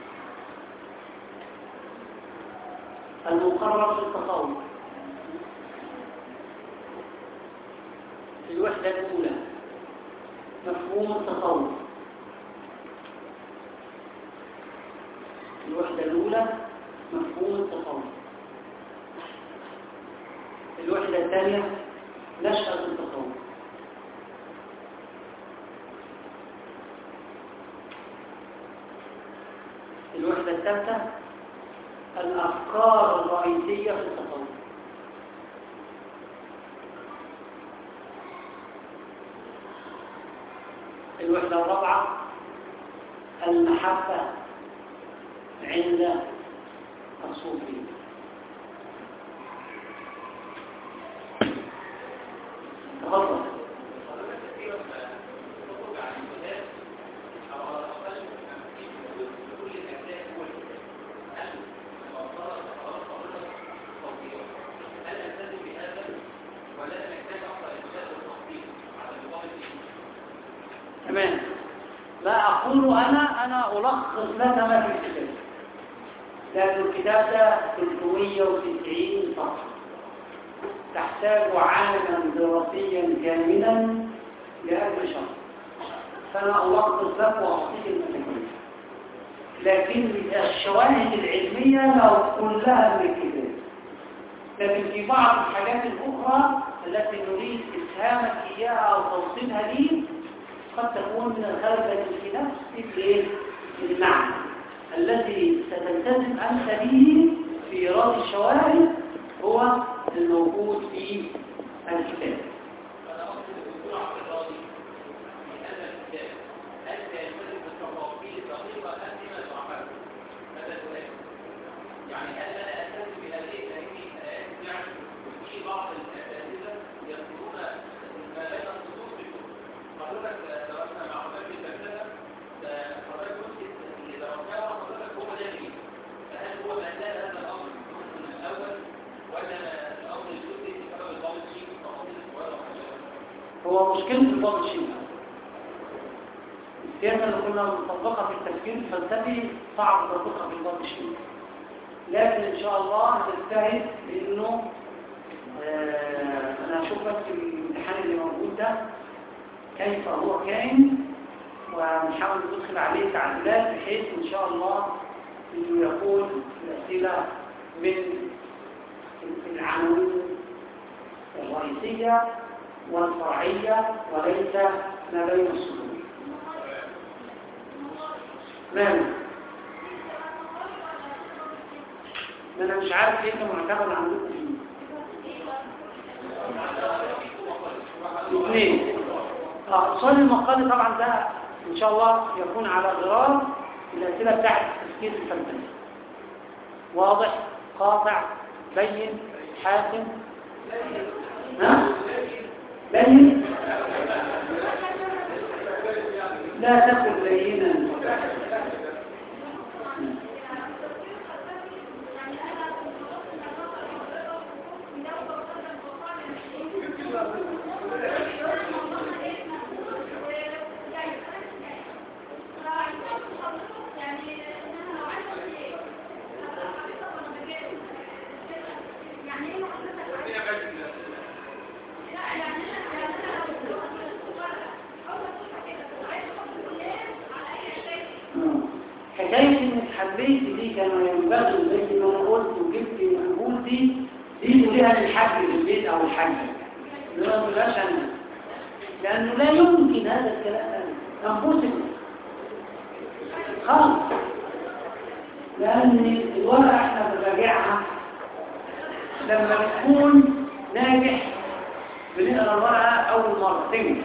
Speaker 2: المقرر في التصوف. الوحدة الأولى مفهوم التصوف. الوحدة الأولى مفهوم التصوف. الوحدة الثانية نشأة التصوف. الوحدة الثالثة الأفكار الرئيسية في التصوف. الوحدة الرابعة المحبة عند الصوفية. تفضل. تمام. لا أقول أنا أنا ألخص لك ما في الكتاب. لأن الكتاب ده ثلاثمائة وتسعين صفحة تحتاج عاما دراسيا كاملا لأجل شهر، فأنا ألخص لك وأعطيك المتكلم، لكن الشواهد العلمية لو كلها من الكتاب، لكن في بعض الحاجات الأخرى التي نريد إسهامك إياها أو توصيلها لي قد تكون من الخلفة في نفس المعنى الذي ستلتزم أنت به في إيراد الشواهد هو الموجود في الكتاب.
Speaker 3: أنا أقصد الدكتور عبد الراضي في هذا الكتاب هل سيلتزم بالتفاصيل الدقيقة أم بما تعمل؟ هذا سؤال. يعني هل أنا ألتزم بهذه لأني يعني في بعض الأساتذة يذكرون ما بين الصدور بالكتب. حضرتك درسنا مع حضرتك الفلسفة حضرتك كنت اللي درسناه حضرتك هو ده ليه؟ فهل هو ما زال هذا الأمر من الأول ولا الأمر الجزئي في سبب الضابط شيء في التفاصيل الصغيرة وحاجات؟
Speaker 2: هو مشكلة الضابط شيء. السياسة اللي كنا مطبقة في التفكير الفلسفي صعب تطبقها في الضابط شيء. لكن إن شاء الله نجتهد بأنه آه أنا أشوف بس الامتحان اللي موجود ده كيف هو كائن ونحاول ندخل عليه تعديلات بحيث إن شاء الله إنه يكون الأسئلة من العناوين الرئيسية والفرعية وليس ما بين السطور. ماذا؟ أنا مش عارف ليه معتمد عندكم فيه. اثنين. اه سؤال المقالي طبعا ده ان شاء الله يكون على غرار الاسئله بتاعت التفكير الفلسفي. واضح، قاطع، بين، حاسم. ها؟ بين. لا تكن بينا. حكاية انك حبيت دي كما ينبغي زي ما انا قلت وجبت مقبولتي دي تقوليها للحاج في البيت او الحاج ما تقولهاش انا، لانه لا يمكن هذا الكلام انفسكم خالص، لان الورقه احنا بنراجعها لما بتكون ناجح بنقرا الورقه اول مره تنجح.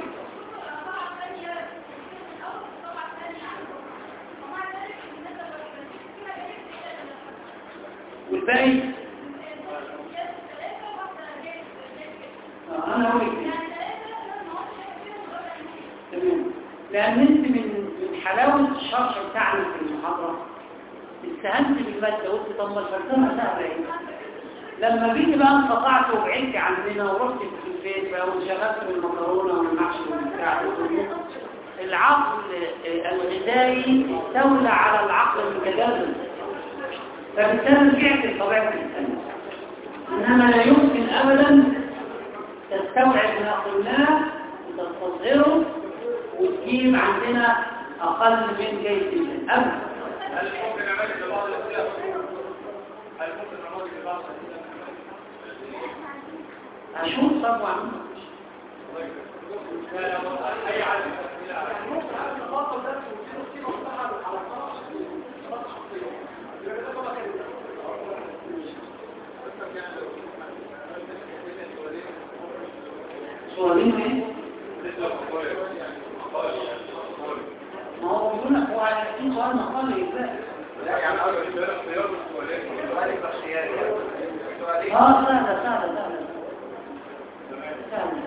Speaker 2: والباقي انا اقول لك تمام، لان انت من من حلاوه الشرح بتاعنا في المحاضره استهنت بالماده وقلت طب ما الفلسفه سهله ايه. لما جيت بقى انقطعت وبعدت عننا ورحت في البيت بقى وانشغلت بالمكرونه والمحشي والبتاع العقل الغذائي استولى على العقل المتجاذب، فبالتالي رجعت لطبيعة الإنسان. إنما لا يمكن أبدا تستوعب ما قلناه وتستصغره وتجيب عندنا أقل من جيد جدا أبدا.
Speaker 3: هل ممكن أعمل لبعض الأسئلة؟ هل ممكن أعمل لبعض الأسئلة؟
Speaker 2: أشوف طبعا.
Speaker 3: أي عدد
Speaker 2: سؤالين ايه؟ ما هو بيقول لك هو عايزين سؤال مقال ازاي؟
Speaker 3: لا يعني اول سؤال اختيار السؤالين سؤال البخشيات
Speaker 2: اه سهله سهله سهله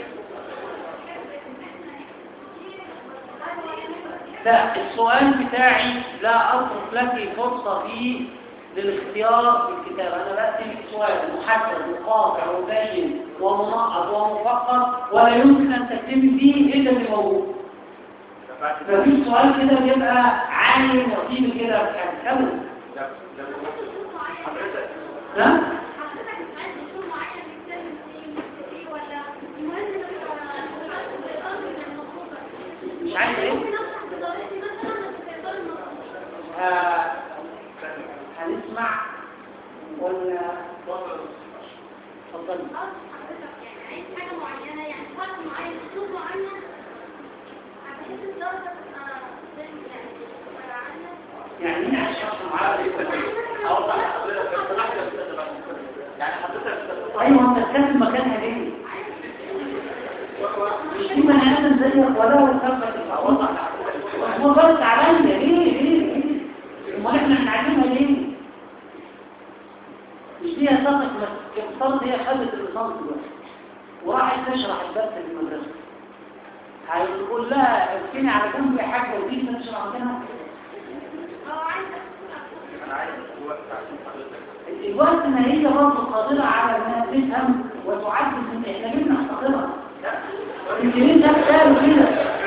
Speaker 2: لا السؤال بتاعي لا أترك لك فرصة فيه للاختيار في الكتاب. أنا بأتي بسؤال محدد وقاطع وبين ومنقط ومفقط ولا يمكن أن تتم فيه إلا اللي موجود. ففي سؤال كده بيبقى عالي وطيب كده بحاجة كامل. ها؟ مش عايز ايه؟ آه، هنسمع ولا اتفضل.
Speaker 4: حاجة معينة يعني فرق معين أسلوب معين بحيث الدرجة تبقى
Speaker 2: يعني ايه اشرح معايا؟
Speaker 3: اوضح لحضرتك يعني حضرتك
Speaker 2: ايوه انت تتكلم مكانها ليه؟ مش في بني ادم زيك ولا هو ثبت اوضح لحضرتك هو فرق عليا ليه ليه ليه؟ امال احنا هنعلمها ليه؟ مش ليها صفت افترض هي خدت الليسانس دلوقتي وراحت تشرح الدرس في المدرسه هيقول لها اركني على جنب يا حاجه ودي تشرح عندنا الوقت ما هي برضه قادره على انها تفهم وتعدل من احنا جبنا نحتقرها انت ليه ده قالوا كده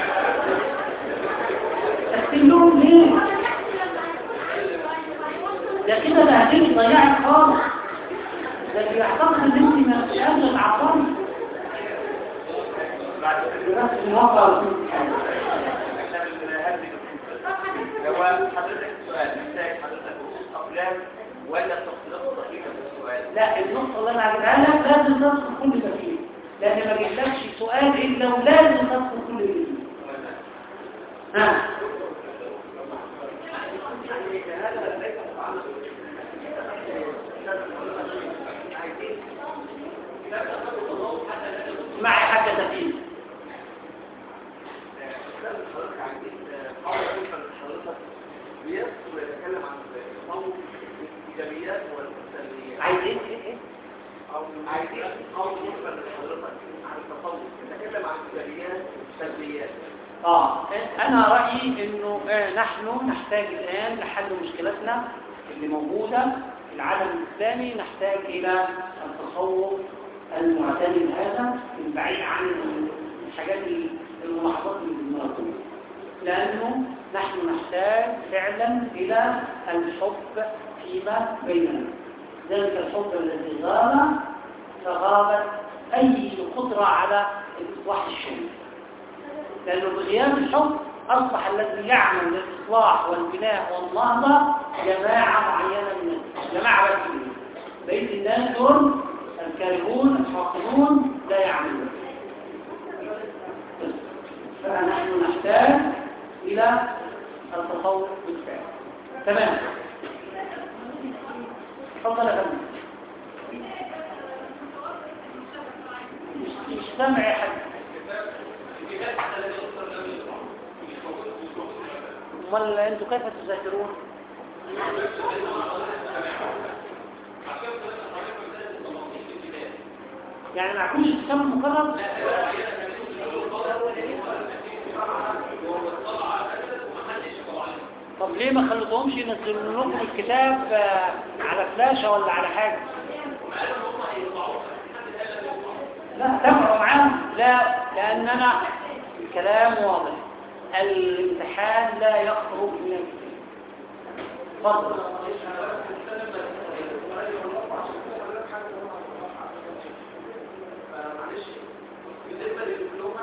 Speaker 2: تكتب لهم ليه ده كده ده هتيجي ضيعت خالص ده بيعتقد ان انت ما مش قادره تعبري بس الواقع
Speaker 3: هو حضرتك السؤال محتاج حضرتك أقلام ولا تفصيلات دقيقة في السؤال؟
Speaker 2: لا النقطة اللي أنا عجبها لك لازم تذكر كل دقيقة لأن ما جبلكش سؤال إلا ولازم تذكر كل دقيقة ها معي حاجة دقيقة
Speaker 3: ويتكلم عن التصوف الايجابيات والسلبيات.
Speaker 2: عايز ايه ايه
Speaker 3: او عايزين قول نسبه لحضرتك عن التصوف نتكلم عن الايجابيات والسلبيات.
Speaker 2: اه انا رايي انه آه نحن نحتاج الان لحل مشكلتنا اللي موجوده في العالم الاسلامي نحتاج الى التصوف المعتدل هذا البعيد عن الحاجات الملاحظات اللي بنمارسها لأنه نحن نحتاج فعلا إلى الحب فيما بيننا ذلك الحب الذي غاب فغابت أي قدرة على إصلاح الشيء لأنه بغياب الحب أصبح الذي يعمل للإصلاح والبناء والنهضة جماعة معينة من الناس جماعة بس بقية الناس دول الكارهون الحاقدون لا يعملون فنحن نحتاج إلى التصوف بالفعل تمام تفضل يا فندم مش سامع يا حاج امال انتوا كيف تذاكرون يعني معكوش الكتاب المقرر طب ليه ما خلوتهمش ينزلوا لكم الكتاب على فلاشة ولا على حاجة لا تابعوا معاهم لا لأننا الكلام واضح الامتحان لا يخرج من الكتاب فضل
Speaker 3: بالنسبه للدبلومه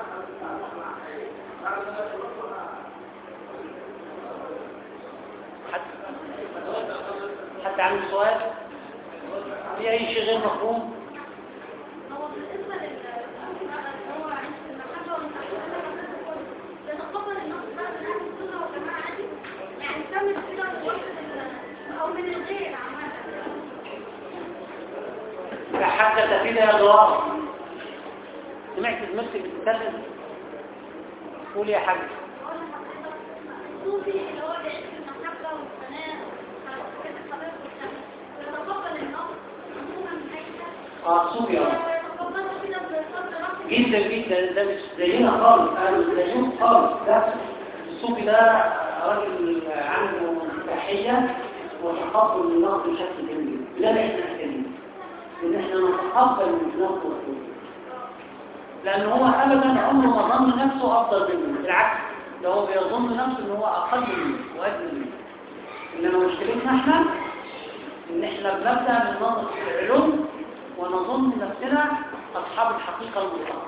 Speaker 2: حتى عن السؤال في أي شيء غير مفهوم
Speaker 4: هو بالنسبة للمحبة والمحبة يتقبل النص بعد الأهل السنة والجماعة عادي يعني كمل كده أو من الغير عامة
Speaker 2: فحتى تفيد يا دوار سمعت زميلتك بتتكلم قول يا حاج
Speaker 4: الصوفي اللي هو بيعيش المحبة والثناء كده الحضارة والثناء يتقبل النص عموما من أي شيء
Speaker 2: اه صوفي اه
Speaker 4: يتقبله كده بصدر رحمة
Speaker 2: جدا جدا ده مش زينا خالص انا مش زيهم خالص ده الصوفي ده راجل عنده تحية وتقبل النقد بشكل جميل لا احنا نتكلم ان احنا نتقبل النقد والصوفي لأنه هو أبدا عمره ما ظن نفسه أفضل منه بالعكس ده هو بيظن نفسه أنه هو أقل منه وأدنى منه إنما مشكلتنا إحنا ان احنا بنبدأ من نظرة العلوم ونظن نفسنا اصحاب الحقيقة المطلقة.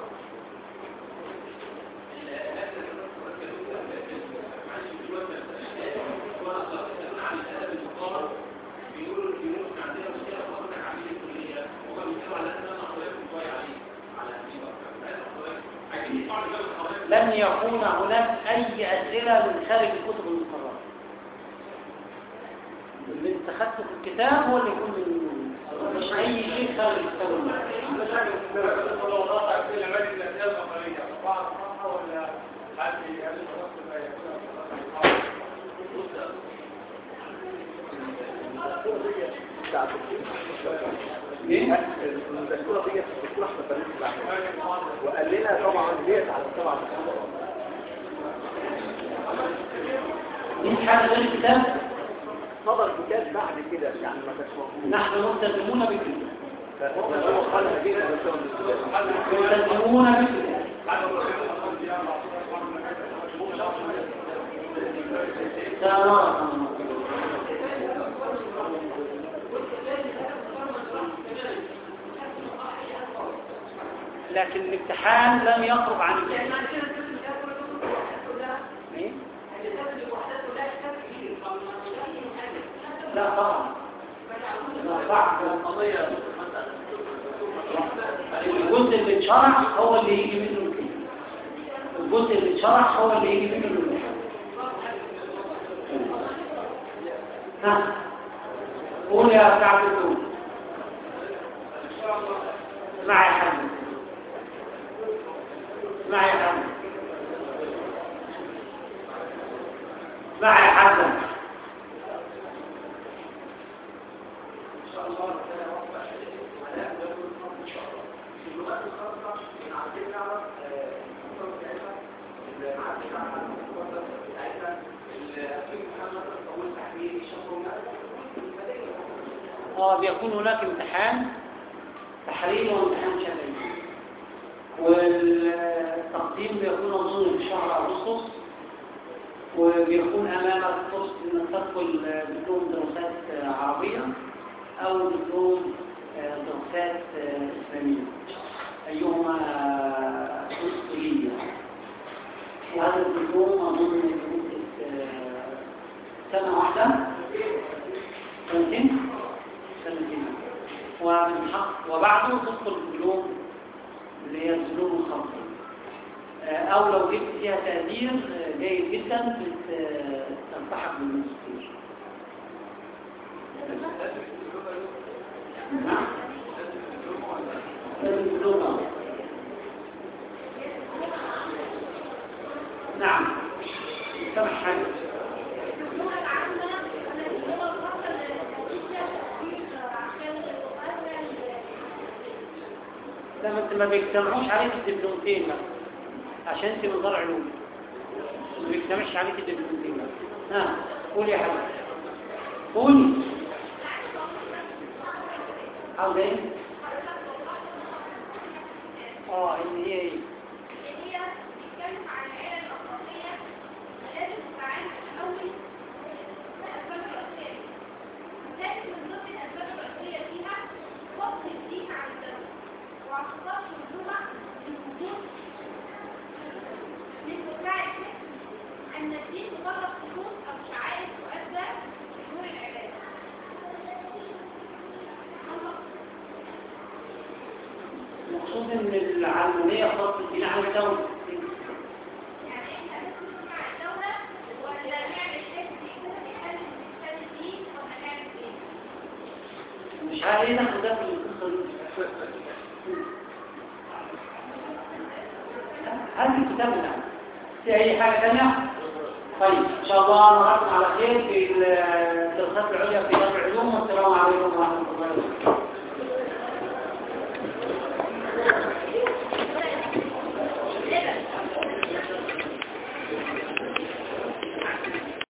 Speaker 2: لن يكون هناك أي أسئلة من خارج الكتب المقررة. اللي انت خدته في الكتاب هو اللي يكون من مش أي شيء خارج الكتاب
Speaker 3: المذكرة دي الدكتور احمد فريد بعملها وقال لنا طبعا ديت على السبع مذكرات.
Speaker 2: دي حاجة غير الكتاب.
Speaker 3: نظر الكتاب بعد كده يعني ما كانش موجود.
Speaker 2: نحن ملتزمون بالكتاب.
Speaker 3: هو قالها جدا
Speaker 2: ملتزمون بالكتاب. تمام. لكن الامتحان لم يخرج عن الامتحان. ايه؟ لا طبعا. لا صعب القضية. الجزء اللي اتشرح هو اللي يجي منه الامتحان. الجزء اللي اتشرح هو اللي يجي منه الامتحان. ها قول يا كعب الدول. اسمع يا حبيبي. اسمع يا حبيبي. اسمع يا حبيبي. ان شاء الله اه بيكون هناك امتحان تحرير وامتحان شفوي، والتقديم بيكون اظن في شهر اغسطس، وبيكون امامك فرصه انك تدخل دبلوم دراسات عربيه او دبلوم دراسات اسلاميه ايهما مسؤوليه. وهذا الدبلوم اظن لمده سنه واحده سنتين سنتين ومن حق وبعده تدخل الدبلوم اللي هي الدبلوم الخاصه، او لو جبت فيها تقدير جيد جدا تلتحق بالماجستير. نعم نعم سمح حاجه. لا ما انت ما بيجتمعوش عليك الدبلومتين عشان انت من دار علوم ما بيجتمعش عليك الدبلومتين. ها قول يا حبيبي قول. عاوز ايه؟ اه ان هي ايه؟
Speaker 4: هي بتتكلم عن العيله الاخلاقيه لازم تتعامل الاول الاسباب الرئيسيه، لكن من ضمن الاسباب الرئيسيه فيها فصل الدين عن الدوله واعتقاد منظومه للوجود للمدعي ان الدين مجرد طقوس او شعائر تؤدى بدون العباده.
Speaker 2: مقصود ان العلمانيه خاصه الدين عن الدوله.
Speaker 4: يعني احنا لازم نسمع الدوله ولا نعمل حزب يخلي الانسان الدين ولا نعمل ايه؟
Speaker 2: مش عارف ايه ناخد ده في القصه دي. هل في كتاب ده في اي حاجه ثانيه؟ طيب ان شاء الله نراكم على خير في الدراسات العليا في دار العلوم، والسلام عليكم ورحمه الله وبركاته.